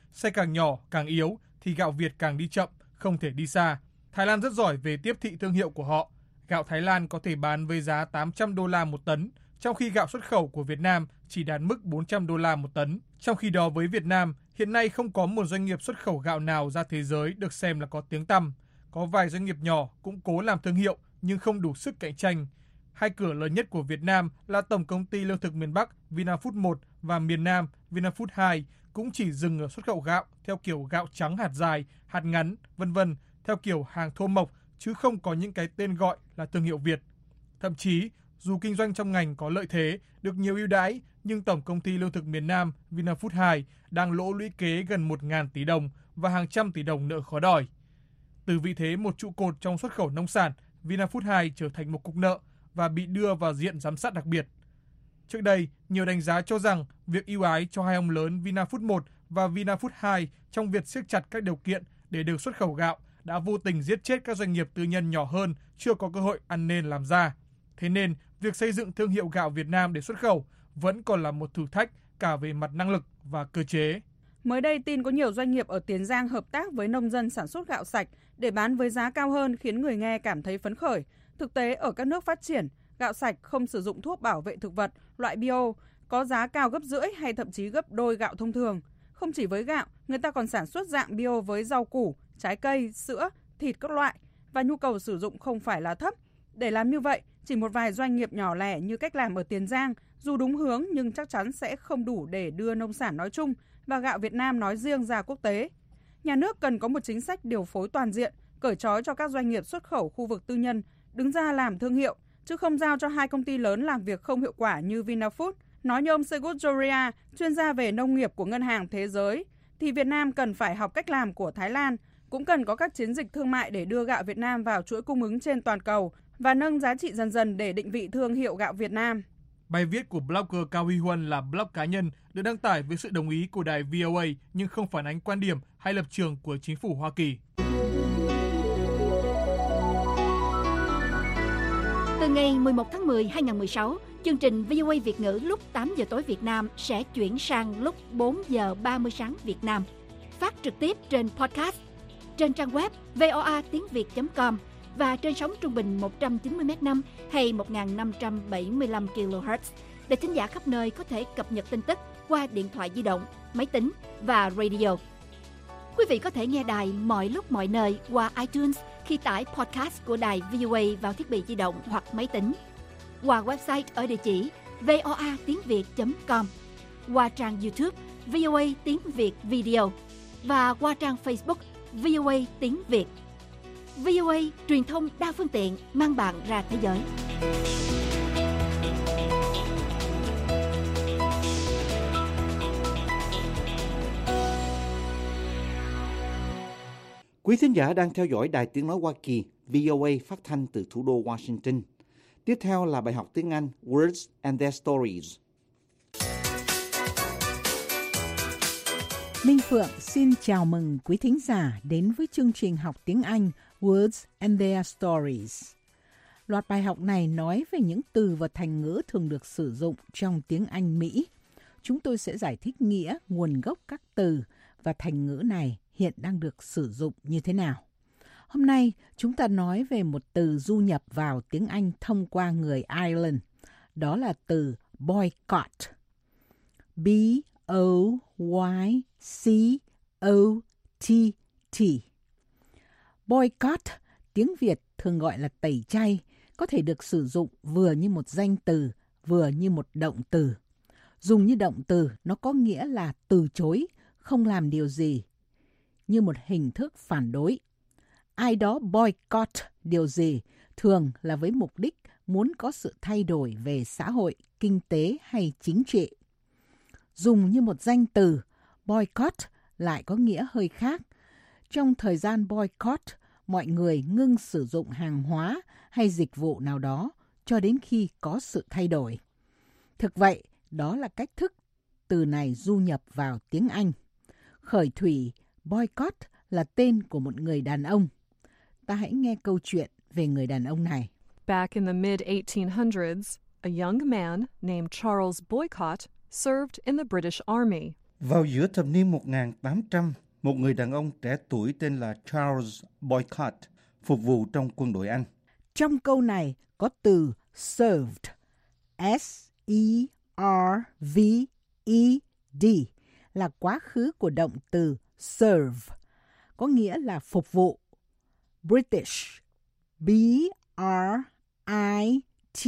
xe càng nhỏ càng yếu thì gạo Việt càng đi chậm, không thể đi xa. Thái Lan rất giỏi về tiếp thị thương hiệu của họ. Gạo Thái Lan có thể bán với giá tám trăm đô la một tấn, trong khi gạo xuất khẩu của Việt Nam chỉ đạt mức bốn trăm đô la một tấn. Trong khi đó với Việt Nam, hiện nay không có một doanh nghiệp xuất khẩu gạo nào ra thế giới được xem là có tiếng tăm. Có vài doanh nghiệp nhỏ cũng cố làm thương hiệu nhưng không đủ sức cạnh tranh. Hai cửa lớn nhất của Việt Nam là Tổng công ty Lương thực miền Bắc Vinafood một và miền Nam Vinafood hai cũng chỉ dừng ở xuất khẩu gạo theo kiểu gạo trắng hạt dài, hạt ngắn, vân vân, theo kiểu hàng thô mộc chứ không có những cái tên gọi là thương hiệu Việt. Thậm chí, dù kinh doanh trong ngành có lợi thế, được nhiều ưu đãi, nhưng Tổng công ty Lương thực miền Nam Vinafood hai đang lỗ lũy kế gần một nghìn tỷ đồng và hàng trăm tỷ đồng nợ khó đòi. Từ vị thế một trụ cột trong xuất khẩu nông sản, Vinafood hai trở thành một cục nợ và bị đưa vào diện giám sát đặc biệt. Trước đây, nhiều đánh giá cho rằng việc ưu ái cho hai ông lớn Vinafood một và Vinafood hai trong việc siết chặt các điều kiện để được xuất khẩu gạo đã vô tình giết chết các doanh nghiệp tư nhân nhỏ hơn chưa có cơ hội ăn nên làm ra. Thế nên, việc xây dựng thương hiệu gạo Việt Nam để xuất khẩu vẫn còn là một thử thách cả về mặt năng lực và cơ chế. Mới đây, tin có nhiều doanh nghiệp ở Tiền Giang hợp tác với nông dân sản xuất gạo sạch để bán với giá cao hơn khiến người nghe cảm thấy phấn khởi. Thực tế, ở các nước phát triển, gạo sạch không sử dụng thuốc bảo vệ thực vật, loại bio, có giá cao gấp rưỡi hay thậm chí gấp đôi gạo thông thường. Không chỉ với gạo, người ta còn sản xuất dạng bio với rau củ, trái cây, sữa, thịt các loại và nhu cầu sử dụng không phải là thấp. Để làm như vậy, chỉ một vài doanh nghiệp nhỏ lẻ như cách làm ở Tiền Giang, dù đúng hướng nhưng chắc chắn sẽ không đủ để đưa nông sản nói chung và gạo Việt Nam nói riêng ra quốc tế. Nhà nước cần có một chính sách điều phối toàn diện, cởi trói cho các doanh nghiệp xuất khẩu khu vực tư nhân đứng ra làm thương hiệu, chứ không giao cho hai công ty lớn làm việc không hiệu quả như Vinafood. Nói như ông Segut Joria, chuyên gia về nông nghiệp của Ngân hàng Thế giới, thì Việt Nam cần phải học cách làm của Thái Lan, cũng cần có các chiến dịch thương mại để đưa gạo Việt Nam vào chuỗi cung ứng trên toàn cầu và nâng giá trị dần dần để định vị thương hiệu gạo Việt Nam. Bài viết của blogger Cao Huy Huân là blog cá nhân được đăng tải với sự đồng ý của đài vê o a nhưng không phản ánh quan điểm hay lập trường của chính phủ Hoa Kỳ. Từ ngày mười một tháng mười năm hai nghìn không trăm mười sáu, chương trình vê o a Việt ngữ lúc tám giờ tối Việt Nam sẽ chuyển sang lúc bốn giờ ba mươi sáng Việt Nam, phát trực tiếp trên podcast, trên trang web voa tiếng việt chấm com và trên sóng trung bình một trăm chín mươi mét năm hay một nghìn năm trăm bảy mươi lăm ki lô héc để thính giả khắp nơi có thể cập nhật tin tức qua điện thoại di động, máy tính và radio. Quý vị có thể nghe đài mọi lúc mọi nơi qua iTunes khi tải podcast của đài vê o a vào thiết bị di động hoặc máy tính, qua website ở địa chỉ voa tiếng việt chấm com, qua trang YouTube vê o a tiếng Việt Video và qua trang Facebook vê o a tiếng Việt. vê o a truyền thông đa phương tiện mang bạn ra thế giới. Quý thính giả đang theo dõi Đài Tiếng Nói Hoa Kỳ, vê o a phát thanh từ thủ đô Washington. Tiếp theo là bài học tiếng Anh Words and Their Stories. Minh Phượng xin chào mừng quý thính giả đến với chương trình học tiếng Anh Words and Their Stories. Loạt bài học này nói về những từ và thành ngữ thường được sử dụng trong tiếng Anh Mỹ. Chúng tôi sẽ giải thích nghĩa, nguồn gốc các từ và thành ngữ này hiện đang được sử dụng như thế nào. Hôm nay, chúng ta nói về một từ du nhập vào tiếng Anh thông qua người Ireland. Đó là từ boycott. B O Y C O T T. Boycott, tiếng Việt thường gọi là tẩy chay, có thể được sử dụng vừa như một danh từ, vừa như một động từ. Dùng như động từ, nó có nghĩa là từ chối, không làm điều gì, như một hình thức phản đối. Ai đó boycott điều gì thường là với mục đích muốn có sự thay đổi về xã hội, kinh tế hay chính trị. Dùng như một danh từ, boycott lại có nghĩa hơi khác. Trong thời gian boycott, mọi người ngưng sử dụng hàng hóa hay dịch vụ nào đó cho đến khi có sự thay đổi. Thực vậy, đó là cách thức từ này du nhập vào tiếng Anh. Khởi thủy boycott là tên của một người đàn ông. Ta hãy nghe câu chuyện về người đàn ông này. Back in the mid eighteen hundreds, a young man named Charles Boycott served in the British Army. Vào giữa thập niên một nghìn tám trăm, một người đàn ông trẻ tuổi tên là Charles Boycott phục vụ trong quân đội Anh. Trong câu này có từ served, S E R V E D, là quá khứ của động từ serve, có nghĩa là phục vụ. British, B R I T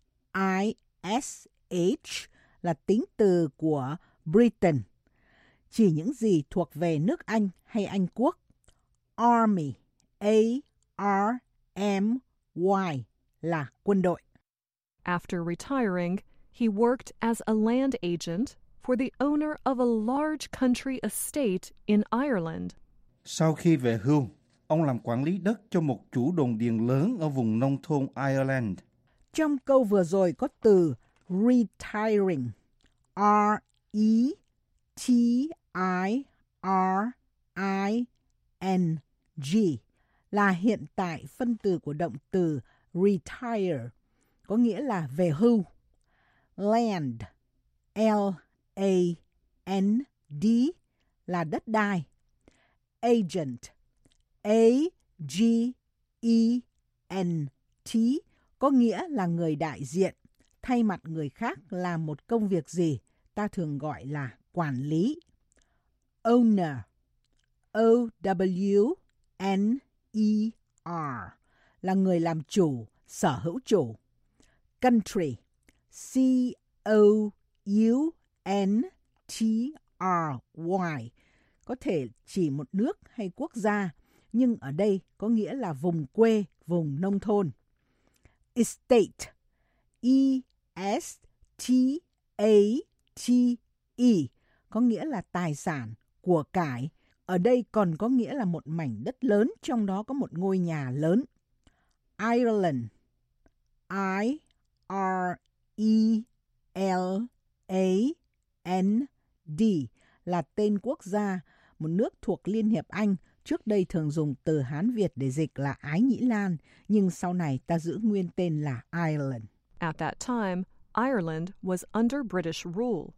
I S H, là tính từ của Britain, chỉ những gì thuộc về nước Anh hay Anh quốc. Army, A R M Y, là quân đội. After retiring, he worked as a land agent for the owner of a large country estate in Ireland. Sau khi về hưu, ông làm quản lý đất cho một chủ đồn điền lớn ở vùng nông thôn Ireland. Trong câu vừa rồi có từ retiring, R E T I R I N G, là hiện tại phân từ của động từ retire, có nghĩa là về hưu. Land, L A N D, là đất đai. Agent, A G E N T, có nghĩa là người đại diện, thay mặt người khác làm một công việc gì, ta thường gọi là quản lý. Owner, O W N E R, là người làm chủ, sở hữu chủ. Country, C O U N T R Y, có thể chỉ một nước hay quốc gia, nhưng ở đây có nghĩa là vùng quê, vùng nông thôn. Estate, E S T A T E, có nghĩa là tài sản, của cải. Ở đây còn có nghĩa là một mảnh đất lớn, trong đó có một ngôi nhà lớn. Ireland, I R E L A N D, là tên quốc gia, một nước thuộc Liên hiệp Anh. Trước đây thường dùng từ Hán Việt để dịch là Ái Nhĩ Lan, nhưng sau này ta giữ nguyên tên là Ireland. At that time, Ireland was under British rule.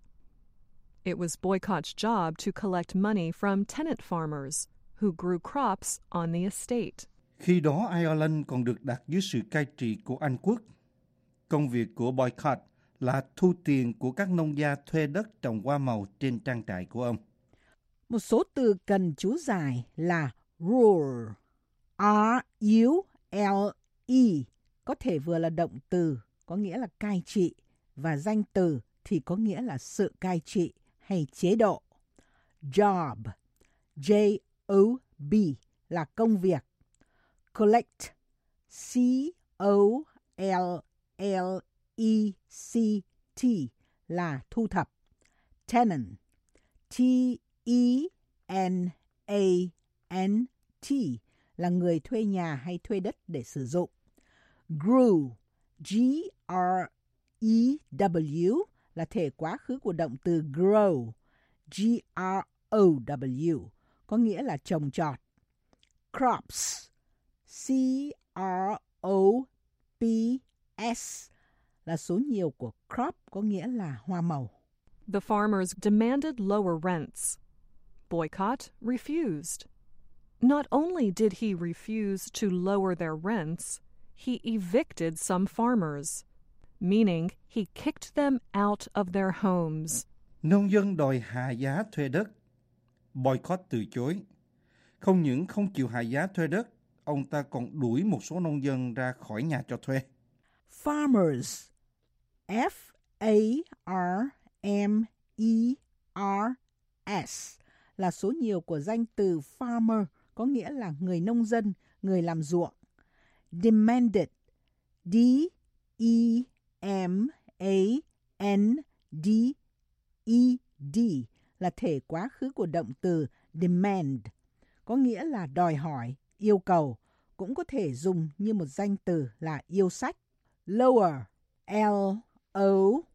It was Boycott's job to collect money from tenant farmers who grew crops on the estate. Khi đó Ireland còn được đặt dưới sự cai trị của Anh quốc. Công việc của Boycott là thu tiền của các nông gia thuê đất trồng hoa màu trên trang trại của ông. Một số từ cần chú giải là rule, R U L E, có thể vừa là động từ, có nghĩa là cai trị, và danh từ thì có nghĩa là sự cai trị hay chế độ. Job, J O B, là công việc. Collect, C O L L E C T, là thu thập. Tenant, T E N A N T, là người thuê nhà hay thuê đất để sử dụng. Grew, G R E W, là thể quá khứ của động từ grow, G R O W, có nghĩa là trồng trọt. Crops, C R O P S, là số nhiều của crop, có nghĩa là hoa màu. The farmers demanded lower rents. Boycott refused. Not only did he refuse to lower their rents, he evicted some farmers, meaning he kicked them out of their homes. Nông dân đòi hạ giá thuê đất. Boycott từ chối. Không những không chịu hạ giá thuê đất, ông ta còn đuổi một số nông dân ra khỏi nhà cho thuê. Farmers, F A R M E R S, là số nhiều của danh từ farmer, có nghĩa là người nông dân, người làm ruộng. Demanded, D E M A N D E D, là thể quá khứ của động từ demand, có nghĩa là đòi hỏi, yêu cầu, cũng có thể dùng như một danh từ là yêu sách. Lower, L O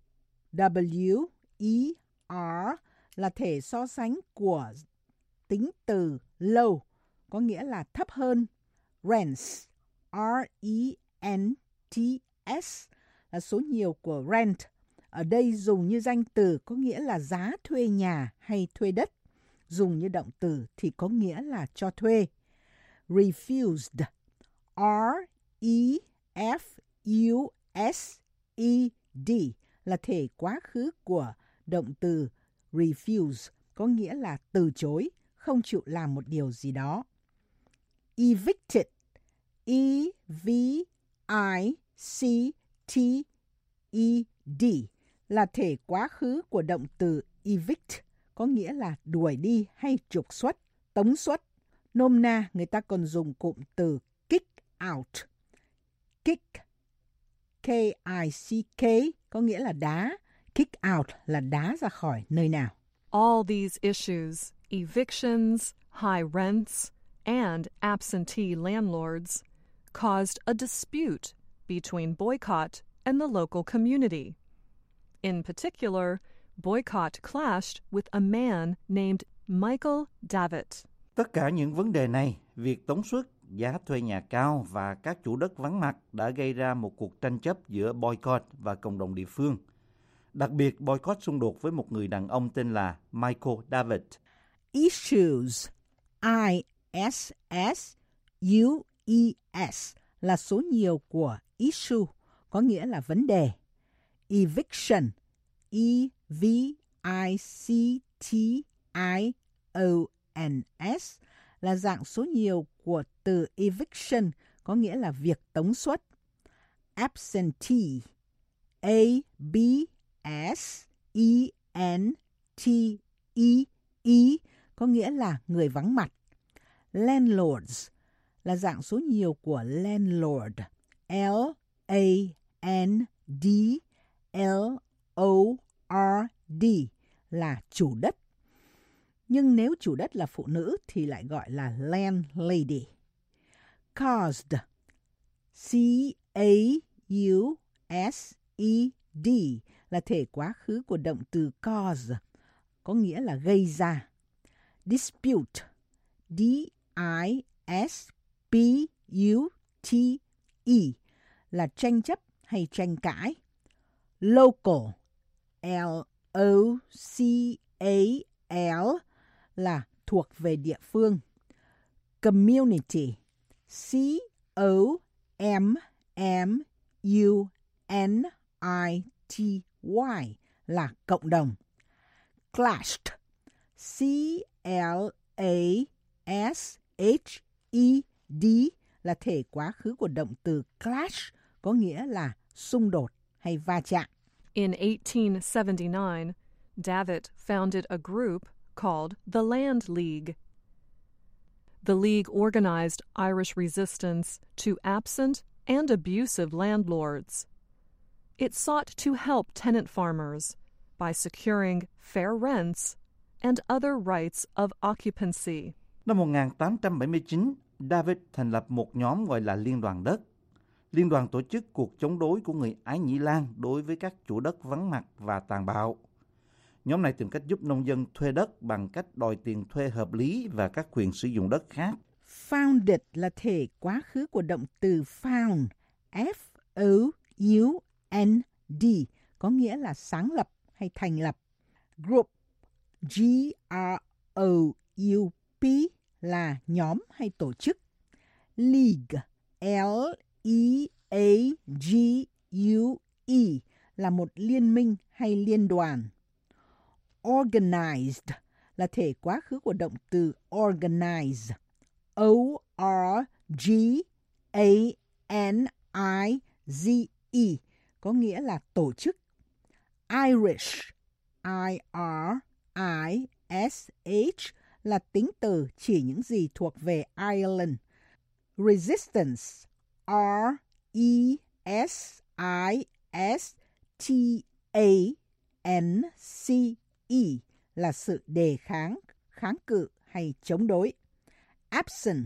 W E R, là thể so sánh của tính từ low, có nghĩa là thấp hơn. Rents, R E N T S, là số nhiều của rent, Ở đây dùng như danh từ có nghĩa là giá thuê nhà hay thuê đất. Dùng như động từ thì có nghĩa là cho thuê. Refused, R E F U S E D là thể quá khứ của động từ refuse, có nghĩa là từ chối, không chịu làm một điều gì đó. Evicted, E V I C T E D là thể quá khứ của động từ evict, có nghĩa là đuổi đi hay trục xuất, tống xuất. Nôm na, người ta còn dùng cụm từ kick out. Kick, K I C K, có nghĩa là đá. Kick out là đá ra khỏi nơi nào. All these issues, evictions, high rents, and absentee landlords, caused a dispute between Boycott and the local community. In particular, Boycott clashed with a man named Michael Davitt. Tất cả những vấn đề này, việc tống xuất, giá thuê nhà cao và các chủ đất vắng mặt đã gây ra một cuộc tranh chấp giữa Boycott và cộng đồng địa phương. Đặc biệt, Boycott xung đột với một người đàn ông tên là Michael Davitt. Issues, I S S U E S là số nhiều của issue, có nghĩa là vấn đề. Eviction, E V I C T I O N S là dạng số nhiều của từ eviction, có nghĩa là việc tống xuất. Absentee, A B S E N T E E, có nghĩa là người vắng mặt. Landlords là dạng số nhiều của landlord, L A N D L O R D là chủ đất. Nhưng nếu chủ đất là phụ nữ thì lại gọi là landlady. Caused, C A U S E D là thể quá khứ của động từ cause, có nghĩa là gây ra. Dispute, D I S P U T E là tranh chấp hay tranh cãi. Local, L O C A L là thuộc về địa phương. Community, C O M M U N I T Y là cộng đồng. Clashed, C L A S H E D là thể quá khứ của động từ clash, có nghĩa là xung đột hay va chạm. In eighteen seventy-nine, Davitt founded a group called the Land League. The League organized Irish resistance to absent and abusive landlords. It sought to help tenant farmers by securing fair rents and other rights of occupancy. Năm một nghìn tám trăm bảy mươi chín, Davitt thành lập một nhóm gọi là Liên đoàn đất. Liên đoàn tổ chức cuộc chống đối của người Ái Nhĩ Lan đối với các chủ đất vắng mặt và tàn bạo. Nhóm này tìm cách giúp nông dân thuê đất bằng cách đòi tiền thuê hợp lý và các quyền sử dụng đất khác. Founded là thể quá khứ của động từ found, F O U N D, có nghĩa là sáng lập hay thành lập. Group, G R O U P là nhóm hay tổ chức. League, L E A G U E là một liên minh hay liên đoàn. Organized là thể quá khứ của động từ organize, O R G A N I Z E, có nghĩa là tổ chức. Irish, I R I S H là tính từ chỉ những gì thuộc về Ireland. Resistance, R E S I S T A N C E là sự đề kháng, kháng cự hay chống đối. Absent,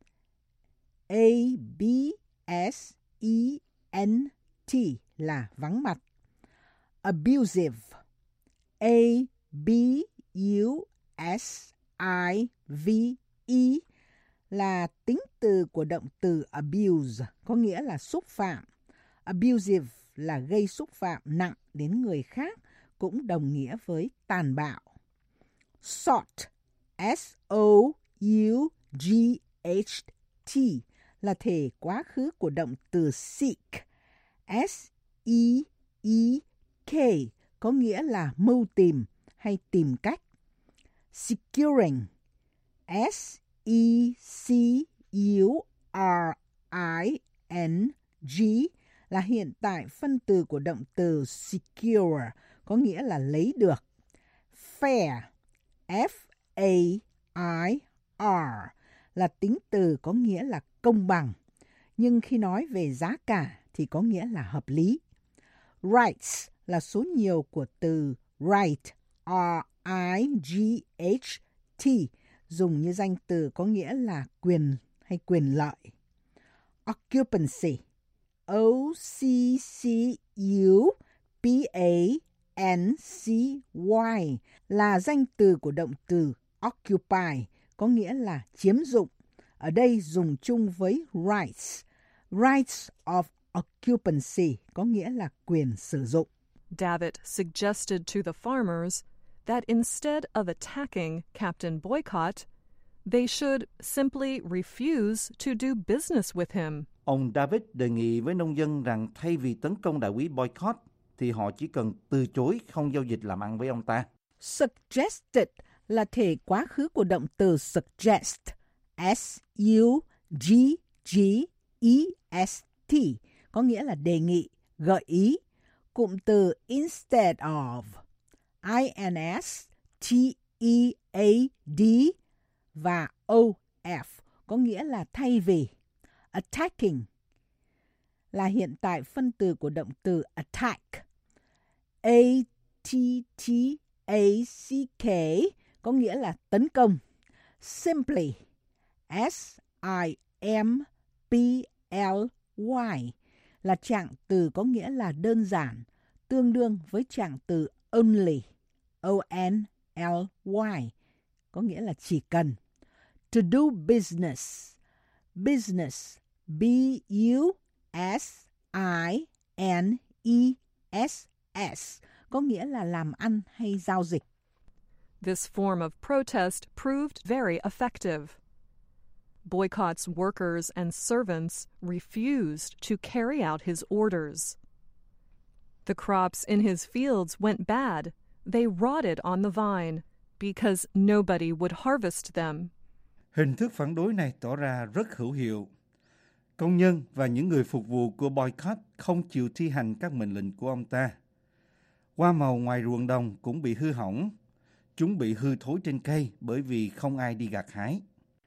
A B S E N T là vắng mặt. Abusive, A B U S I V E là tính từ của động từ abuse, có nghĩa là xúc phạm. Abusive là gây xúc phạm nặng đến người khác cũng đồng nghĩa với tàn bạo. Sought, S O U G H T, là thể quá khứ của động từ seek, S E E K, có nghĩa là mưu tìm hay tìm cách. Securing, S E C U R I N G, là hiện tại phân từ của động từ secure, có nghĩa là lấy được. Fair, F A I R, là tính từ có nghĩa là công bằng, nhưng khi nói về giá cả thì có nghĩa là hợp lý. Rights là số nhiều của từ right, R I G H T, dùng như danh từ có nghĩa là quyền hay quyền lợi. Occupancy, O C C U P A N C Y, là danh từ của động từ occupy, có nghĩa là chiếm dụng. Ở đây dùng chung với rights. Rights of occupancy có nghĩa là quyền sử dụng. Davitt suggested to the farmers that instead of attacking Captain Boycott, they should simply refuse to do business with him. Ông David đề nghị với nông dân rằng thay vì tấn công đại úy Boycott thì họ chỉ cần từ chối không giao dịch làm ăn với ông ta. Suggested là thể quá khứ của động từ suggest, S U G G E S T, có nghĩa là đề nghị, gợi ý. Cụm từ instead of, I N S T E A D và O F, có nghĩa là thay vì. Attacking là hiện tại phân từ của động từ attack, A T T A C K, có nghĩa là tấn công. Simply, S I M P L Y, là trạng từ có nghĩa là đơn giản, tương đương với trạng từ only, O N L Y, có nghĩa là chỉ cần. To do business, business, B U S I N E S S, có nghĩa là làm ăn hay giao dịch. This form of protest proved very effective. Boycott's workers and servants refused to carry out his orders. The crops in his fields went bad. They rotted on the vine because nobody would harvest them. Hình thức phản đối này tỏ ra rất hữu hiệu. Công nhân và những người phục vụ của Boycott không chịu thi hành các mệnh lệnh của ông ta. Hoa màu ngoài ruộng đồng cũng bị hư hỏng. Chúng bị hư thối trên cây bởi vì không ai đi gặt hái.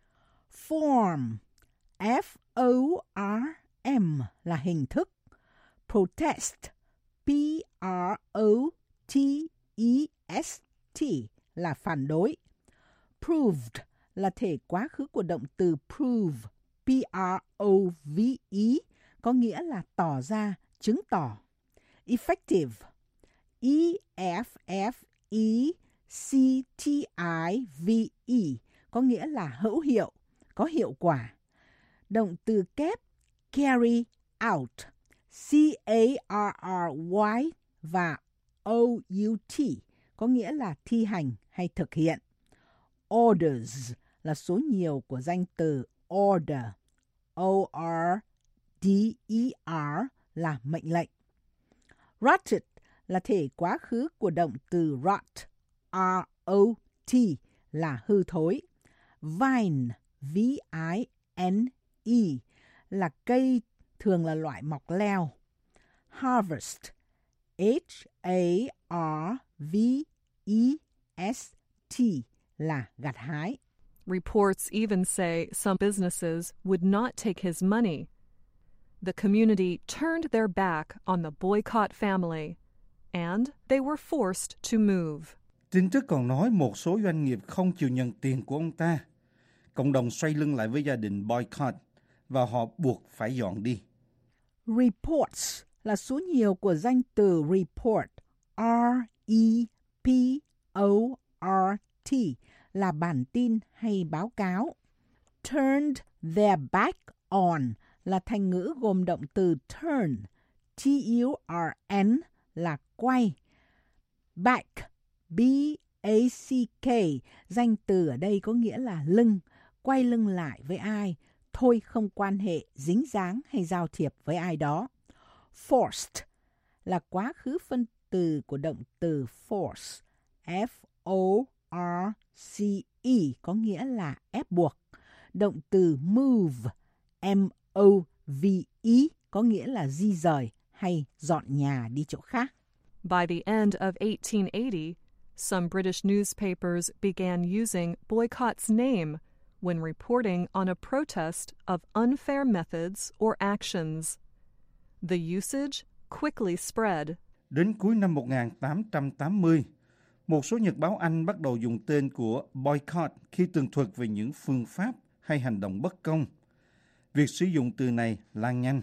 Form, F O R M, là hình thức. Protest, P R O T E S T, là phản đối. Proved là thể quá khứ của động từ prove, P R O V E, có nghĩa là tỏ ra, chứng tỏ. Effective, E F F E C T I V E, có nghĩa là hữu hiệu, có hiệu quả. Động từ kép carry out, C A R R Y và O U T, có nghĩa là thi hành hay thực hiện. Orders là số nhiều của danh từ order, O R D E R, là mệnh lệnh. Rotted là thể quá khứ của động từ rot, R O T, là hư thối. Vine, V I N E, là cây, thường là loại mọc leo. Harvest, H A R V E S T, là gặt hái. Reports even say some businesses would not take his money. The community turned their back on the Boycott family, and they were forced to move. Tin tức còn nói một số doanh nghiệp không chịu nhận tiền của ông ta. Cộng đồng xoay lưng lại với gia đình Boycott và họ buộc phải dọn đi. Reports là số nhiều của danh từ report, R E P O R T, là bản tin hay báo cáo. Turned their back on là thành ngữ gồm động từ turn, T U R N, là quay. Back, B A C K, danh từ ở đây có nghĩa là lưng, quay lưng lại với ai, thôi không quan hệ, dính dáng hay giao thiệp với ai đó. Forced là quá khứ phân từ của động từ force, F O R C E, có nghĩa là ép buộc. Động từ move, M O V E, có nghĩa là di rời hay dọn nhà đi chỗ khác. By the end of eighteen eighty, some British newspapers began using boycott's name when reporting on a protest of unfair methods or actions. The usage quickly spread. Đến cuối năm một nghìn tám trăm tám mươi, một số nhật báo Anh bắt đầu dùng tên của boycott khi tường thuật về những phương pháp hay hành động bất công. Việc sử dụng từ này lan nhanh.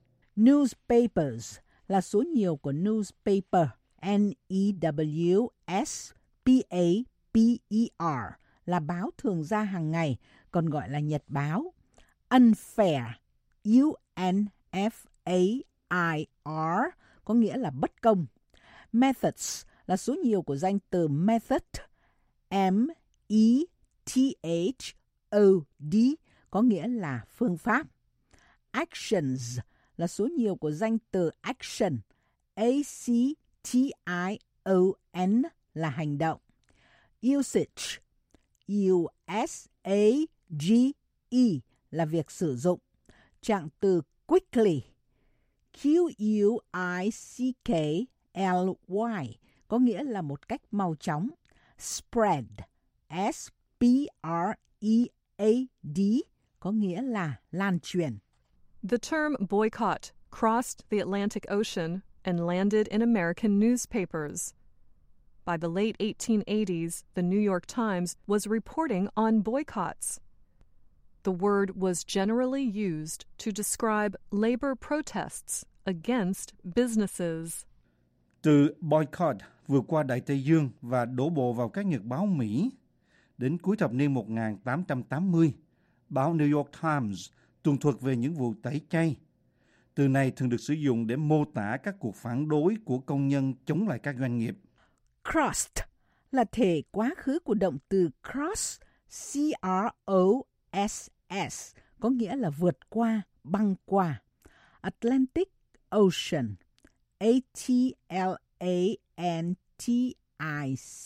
Newspapers là số nhiều của newspaper, N E W S P A P E R, là báo thường ra hàng ngày, còn gọi là nhật báo. Unfair, U N F A I R, có nghĩa là bất công. Methods là số nhiều của danh từ method, M E T H O D, có nghĩa là phương pháp. Actions là số nhiều của danh từ action, A C T I O N, là hành động. Usage, U S A G E, là việc sử dụng. Trạng từ quickly, Q U I C K L Y, có nghĩa là một cách mau chóng. Spread, S P R E A D, có nghĩa là lan truyền. The term boycott crossed the Atlantic Ocean and landed in American newspapers. By the late eighteen eighties, the New York Times was reporting on boycotts. The word was generally used to describe labor protests against businesses. Từ boycott vượt qua Đại Tây Dương và đổ bộ vào các nhật báo Mỹ. Đến cuối thập niên một nghìn tám trăm tám mươi, báo New York Times tường thuật về những vụ tẩy chay. Từ này thường được sử dụng để mô tả các cuộc phản đối của công nhân chống lại các doanh nghiệp. Crossed là thể quá khứ của động từ cross, C R O S S, có nghĩa là vượt qua, băng qua. Atlantic Ocean, A T L A N T I C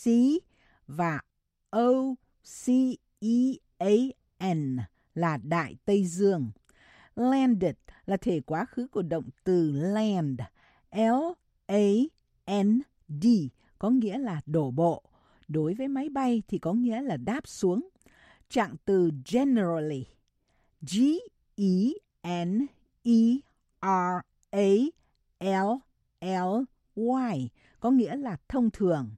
và O C E A N là Đại Tây Dương. Landed là thể quá khứ của động từ land, L A N D, có nghĩa là đổ bộ. Đối với máy bay thì có nghĩa là đáp xuống. Trạng từ generally, G E N E R A L L Y, có nghĩa là thông thường.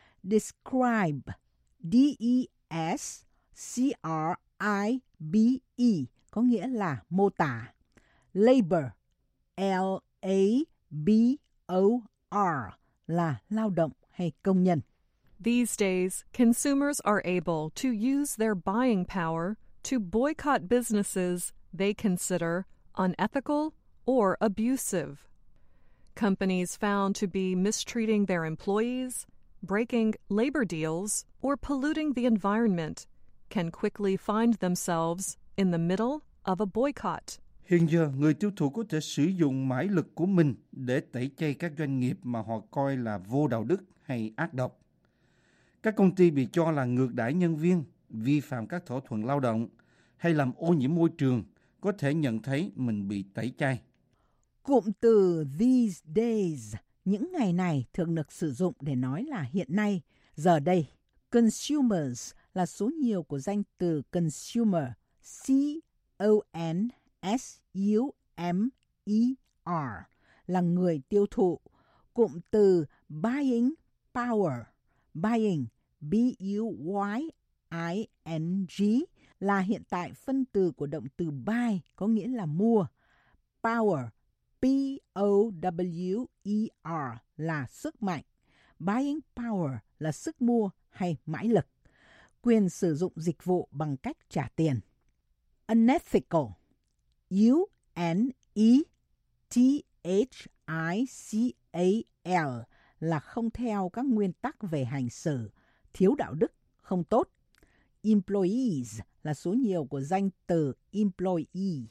Describe, D E S C R I B E, có nghĩa là mô tả. Labor, L A B O R, là lao động hay công nhân. These days, consumers are able to use their buying power to boycott businesses they consider unethical or abusive. Companies found to be mistreating their employees, breaking labor deals, or polluting the environment can quickly find themselves in the middle of a boycott. Hiện giờ, người tiêu thụ có thể sử dụng mãi lực của mình để tẩy chay các doanh nghiệp mà họ coi là vô đạo đức hay ác độc. Các công ty bị cho là ngược đãi nhân viên, vi phạm các thỏa thuận lao động hay làm ô nhiễm môi trường có thể nhận thấy mình bị tẩy chay. Cụm từ these days, những ngày này, thường được sử dụng để nói là hiện nay, giờ đây. Consumers là số nhiều của danh từ consumer, C O N S U M E R, là người tiêu thụ. Cụm từ buying power, buying, B U Y I N G, là hiện tại phân từ của động từ buy, có nghĩa là mua. Power, P O W E R, là sức mạnh. Buying power là sức mua hay mãi lực. Quyền sử dụng dịch vụ bằng cách trả tiền. Unethical, U N E T H I C A L là không theo các nguyên tắc về hành xử, thiếu đạo đức, không tốt. Employees là số nhiều của danh từ employee,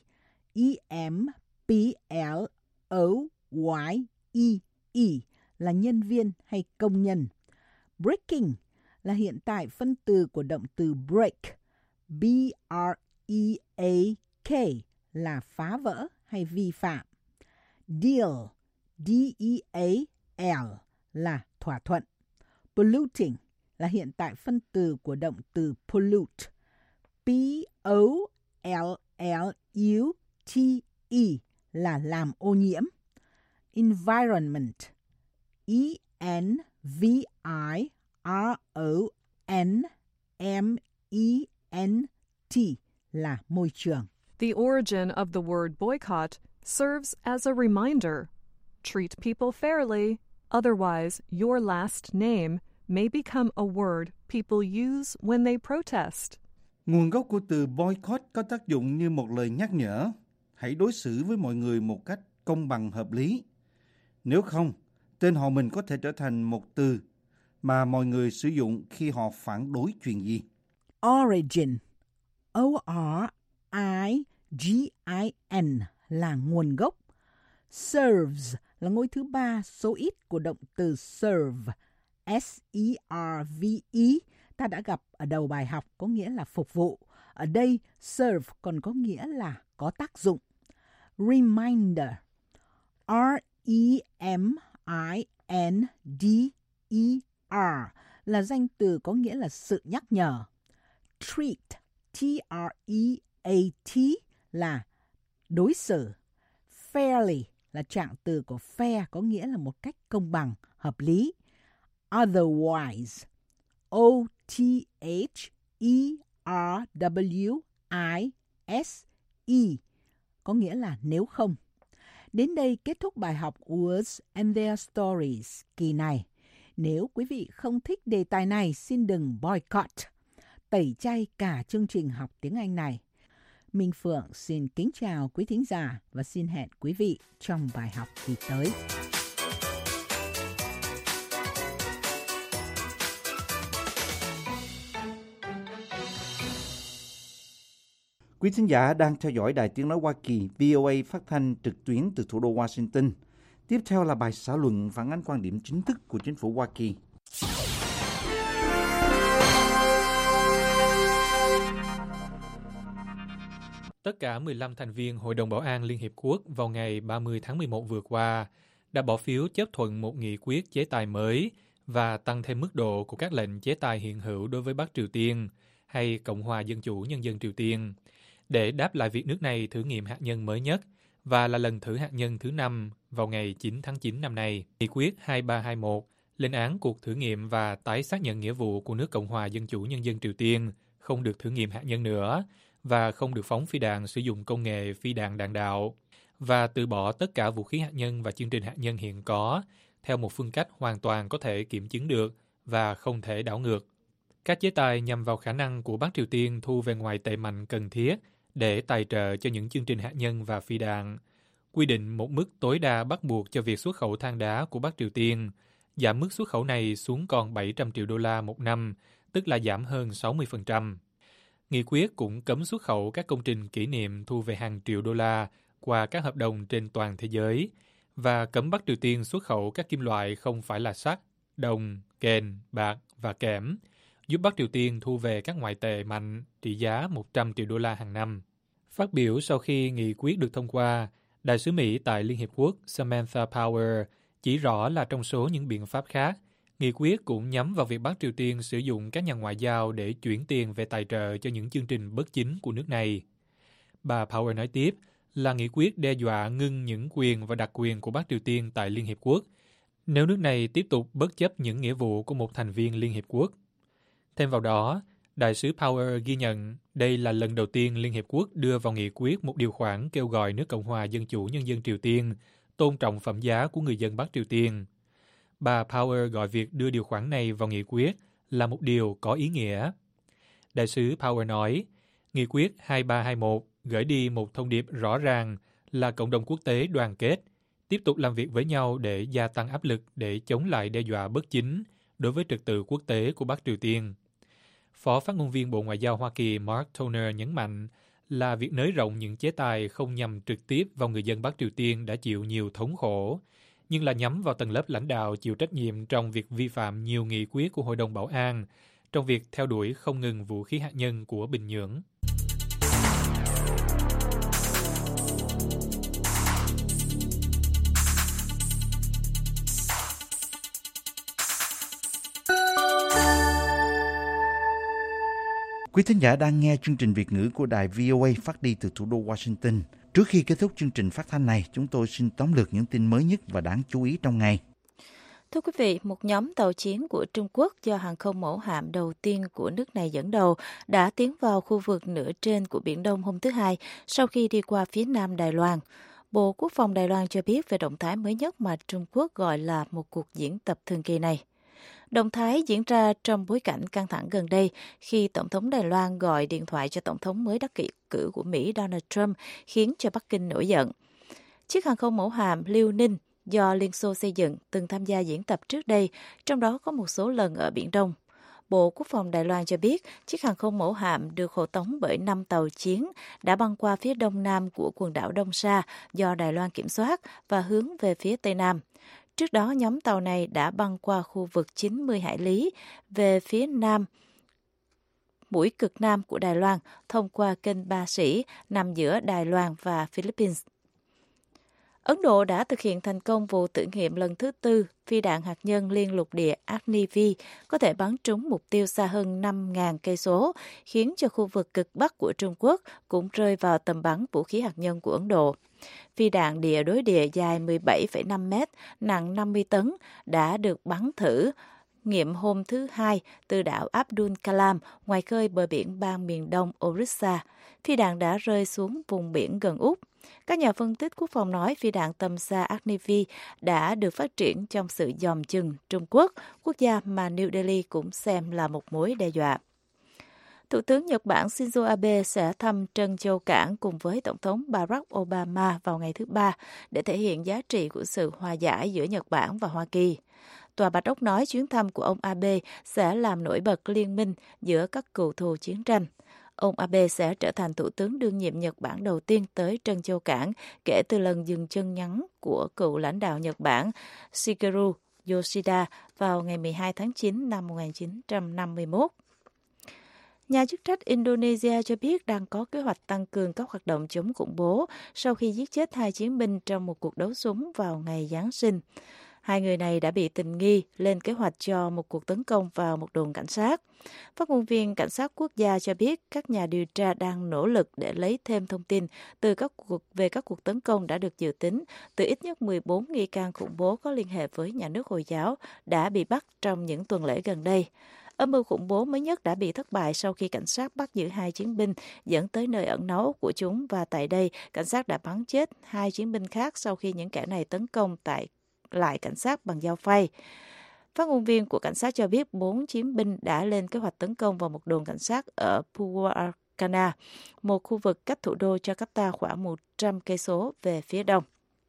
E M P L O Y E E là nhân viên hay công nhân. Breaking là hiện tại phân từ của động từ break, B R E A K là phá vỡ hay vi phạm. Deal, D E A L là thỏa thuận. Polluting là hiện tại phân từ của động từ pollute, P O L L U T E là làm ô nhiễm. Environment, E N V I R O N M E N T là môi trường. The origin of the word boycott serves as a reminder. Treat people fairly, otherwise your last name may become a word people use when they protest. Nguồn gốc của từ boycott có tác dụng như một lời nhắc nhở. Hãy đối xử với mọi người một cách công bằng hợp lý. Nếu không, tên họ mình có thể trở thành một từ mà mọi người sử dụng khi họ phản đối chuyện gì. Origin, O R I G I N là nguồn gốc. Serves là ngôi thứ ba số ít của động từ serve, S E R V E, ta đã gặp ở đầu bài học có nghĩa là phục vụ. Ở đây serve còn có nghĩa là có tác dụng. Reminder, R E M I N D E R là danh từ có nghĩa là sự nhắc nhở. Treat, T R E A T là đối xử. Fairly là trạng từ của fair có nghĩa là một cách công bằng, hợp lý. Otherwise, O T H E R W I S E có nghĩa là nếu không. Đến đây kết thúc bài học Words and Their Stories kỳ này. Nếu quý vị không thích đề tài này, xin đừng boycott, tẩy chay cả chương trình học tiếng Anh này. Minh Phượng xin kính chào quý thính giả và xin hẹn quý vị trong bài học kỳ tới. Quý thính giả đang theo dõi Đài Tiếng Nói Hoa Kỳ V O A phát thanh trực tuyến từ thủ đô Washington. Tiếp theo là bài xã luận phản ánh quan điểm chính thức của chính phủ Hoa Kỳ. Tất cả mười lăm thành viên Hội đồng Bảo an Liên Hiệp Quốc vào ngày ba mươi tháng mười một vừa qua đã bỏ phiếu chấp thuận một nghị quyết chế tài mới và tăng thêm mức độ của các lệnh chế tài hiện hữu đối với Bắc Triều Tiên hay Cộng hòa Dân chủ Nhân dân Triều Tiên để đáp lại việc nước này thử nghiệm hạt nhân mới nhất và là lần thử hạt nhân thứ năm vào ngày chín tháng chín năm nay. Nghị quyết hai ba hai mốt lên án cuộc thử nghiệm và tái xác nhận nghĩa vụ của nước Cộng hòa Dân chủ Nhân dân Triều Tiên không được thử nghiệm hạt nhân nữa và không được phóng phi đạn sử dụng công nghệ phi đạn đạn đạo và từ bỏ tất cả vũ khí hạt nhân và chương trình hạt nhân hiện có theo một phương cách hoàn toàn có thể kiểm chứng được và không thể đảo ngược. Các chế tài nhằm vào khả năng của Bắc Triều Tiên thu về ngoại tệ mạnh cần thiết để tài trợ cho những chương trình hạt nhân và phi đạn, quy định một mức tối đa bắt buộc cho việc xuất khẩu than đá của Bắc Triều Tiên, giảm mức xuất khẩu này xuống còn bảy trăm triệu đô la một năm, tức là giảm hơn sáu mươi phần trăm. Nghị quyết cũng cấm xuất khẩu các công trình kỷ niệm thu về hàng triệu đô la qua các hợp đồng trên toàn thế giới và cấm Bắc Triều Tiên xuất khẩu các kim loại không phải là sắt, đồng, kền, bạc và kẽm, giúp Bắc Triều Tiên thu về các ngoại tệ mạnh trị giá một trăm triệu đô la hàng năm. Phát biểu sau khi nghị quyết được thông qua, Đại sứ Mỹ tại Liên Hiệp Quốc Samantha Power chỉ rõ là trong số những biện pháp khác, nghị quyết cũng nhắm vào việc Bắc Triều Tiên sử dụng các nhà ngoại giao để chuyển tiền về tài trợ cho những chương trình bất chính của nước này. Bà Power nói tiếp là nghị quyết đe dọa ngưng những quyền và đặc quyền của Bắc Triều Tiên tại Liên Hiệp Quốc nếu nước này tiếp tục bất chấp những nghĩa vụ của một thành viên Liên Hiệp Quốc. Thêm vào đó, Đại sứ Power ghi nhận đây là lần đầu tiên Liên Hiệp Quốc đưa vào nghị quyết một điều khoản kêu gọi nước Cộng hòa Dân chủ Nhân dân Triều Tiên tôn trọng phẩm giá của người dân Bắc Triều Tiên. Bà Power gọi việc đưa điều khoản này vào nghị quyết là một điều có ý nghĩa. Đại sứ Power nói, nghị quyết hai ba hai mốt gửi đi một thông điệp rõ ràng là cộng đồng quốc tế đoàn kết, tiếp tục làm việc với nhau để gia tăng áp lực để chống lại đe dọa bất chính đối với trật tự quốc tế của Bắc Triều Tiên. Phó phát ngôn viên Bộ Ngoại giao Hoa Kỳ Mark Toner nhấn mạnh là việc nới rộng những chế tài không nhằm trực tiếp vào người dân Bắc Triều Tiên đã chịu nhiều thống khổ, nhưng là nhắm vào tầng lớp lãnh đạo chịu trách nhiệm trong việc vi phạm nhiều nghị quyết của Hội đồng Bảo an, trong việc theo đuổi không ngừng vũ khí hạt nhân của Bình Nhưỡng. Quý thính giả đang nghe chương trình Việt ngữ của đài vê o a phát đi từ thủ đô Washington. Trước khi kết thúc chương trình phát thanh này, chúng tôi xin tóm lược những tin mới nhất và đáng chú ý trong ngày. Thưa quý vị, một nhóm tàu chiến của Trung Quốc do hàng không mẫu hạm đầu tiên của nước này dẫn đầu đã tiến vào khu vực nửa trên của Biển Đông hôm thứ Hai sau khi đi qua phía nam Đài Loan. Bộ Quốc phòng Đài Loan cho biết về động thái mới nhất mà Trung Quốc gọi là một cuộc diễn tập thường kỳ này. Động thái diễn ra trong bối cảnh căng thẳng gần đây khi Tổng thống Đài Loan gọi điện thoại cho Tổng thống mới đắc cử của Mỹ Donald Trump, khiến cho Bắc Kinh nổi giận. Chiếc hàng không mẫu hạm Liêu Ninh do Liên Xô xây dựng từng tham gia diễn tập trước đây, trong đó có một số lần ở Biển Đông. Bộ Quốc phòng Đài Loan cho biết chiếc hàng không mẫu hạm được hộ tống bởi năm tàu chiến đã băng qua phía đông nam của quần đảo Đông Sa do Đài Loan kiểm soát và hướng về phía tây nam. Trước đó, nhóm tàu này đã băng qua khu vực chín mươi hải lý về phía nam, mũi cực nam của Đài Loan, thông qua kênh Ba Sĩ nằm giữa Đài Loan và Philippines. Ấn Độ đã thực hiện thành công vụ thử nghiệm lần thứ tư phi đạn hạt nhân liên lục địa Agni-V có thể bắn trúng mục tiêu xa hơn năm nghìn cây số, khiến cho khu vực cực bắc của Trung Quốc cũng rơi vào tầm bắn vũ khí hạt nhân của Ấn Độ. Phi đạn địa đối địa dài mười bảy phẩy năm mét, nặng năm mươi tấn, đã được bắn thử nghiệm hôm thứ Hai từ đảo Abdul Kalam, ngoài khơi bờ biển bang miền đông Orissa. Phi đạn đã rơi xuống vùng biển gần Úc. Các nhà phân tích quốc phòng nói phi đạn tầm xa Agni-V đã được phát triển trong sự dòm chừng Trung Quốc, quốc gia mà New Delhi cũng xem là một mối đe dọa. Thủ tướng Nhật Bản Shinzo Abe sẽ thăm Trân Châu Cảng cùng với Tổng thống Barack Obama vào ngày thứ Ba để thể hiện giá trị của sự hòa giải giữa Nhật Bản và Hoa Kỳ. Tòa Bạch Ốc nói chuyến thăm của ông Abe sẽ làm nổi bật liên minh giữa các cựu thù chiến tranh. Ông Abe sẽ trở thành thủ tướng đương nhiệm Nhật Bản đầu tiên tới Trân Châu Cảng kể từ lần dừng chân ngắn của cựu lãnh đạo Nhật Bản Shigeru Yoshida vào ngày mười hai tháng chín năm một nghìn chín trăm năm mươi mốt. Nhà chức trách Indonesia cho biết đang có kế hoạch tăng cường các hoạt động chống khủng bố sau khi giết chết hai chiến binh trong một cuộc đấu súng vào ngày Giáng sinh. Hai người này đã bị tình nghi lên kế hoạch cho một cuộc tấn công vào một đồn cảnh sát. Phát ngôn viên Cảnh sát quốc gia cho biết các nhà điều tra đang nỗ lực để lấy thêm thông tin từ các cuộc về các cuộc tấn công đã được dự tính từ ít nhất mười bốn nghi can khủng bố có liên hệ với nhà nước Hồi giáo đã bị bắt trong những tuần lễ gần đây. Âm mưu khủng bố mới nhất đã bị thất bại sau khi cảnh sát bắt giữ hai chiến binh dẫn tới nơi ẩn náu của chúng, và tại đây cảnh sát đã bắn chết hai chiến binh khác sau khi những kẻ này tấn công tại lại cảnh sát bằng dao phay. Phát ngôn viên của cảnh sát cho biết bốn chiến binh đã lên kế hoạch tấn công vào một đồn cảnh sát ở Purwakarta, một khu vực cách thủ đô Jakarta khoảng một trăm cây số về phía đông.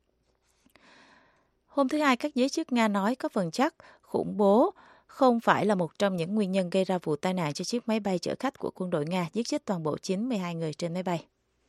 Hôm thứ Hai, các giới chức Nga nói có phần chắc khủng bố không phải là một trong những nguyên nhân gây ra vụ tai nạn cho chiếc máy bay chở khách của quân đội Nga, giết chết toàn bộ chín mươi hai người trên máy bay.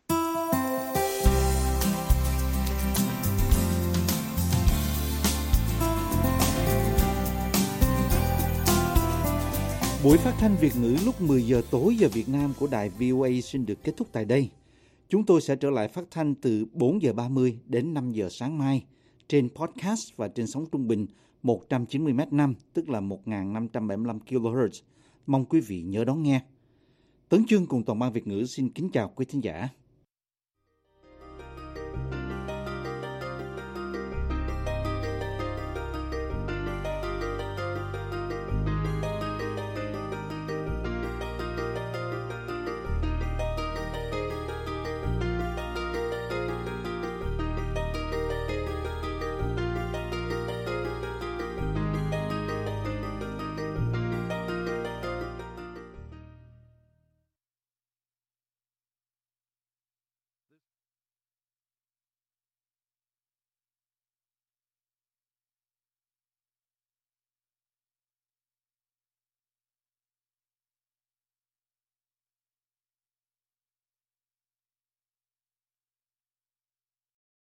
Buổi phát thanh Việt ngữ lúc mười giờ tối giờ Việt Nam của đài vê o a xin được kết thúc tại đây. Chúng tôi sẽ trở lại phát thanh từ bốn giờ ba mươi đến năm giờ sáng mai trên podcast và trên sóng trung bình một trăm chín mươi mét năm, tức là một nghìn năm trăm bảy mươi lăm ki lô héc. Mong quý vị nhớ đón nghe. Tấn Chương cùng toàn ban Việt ngữ xin kính chào quý thính giả.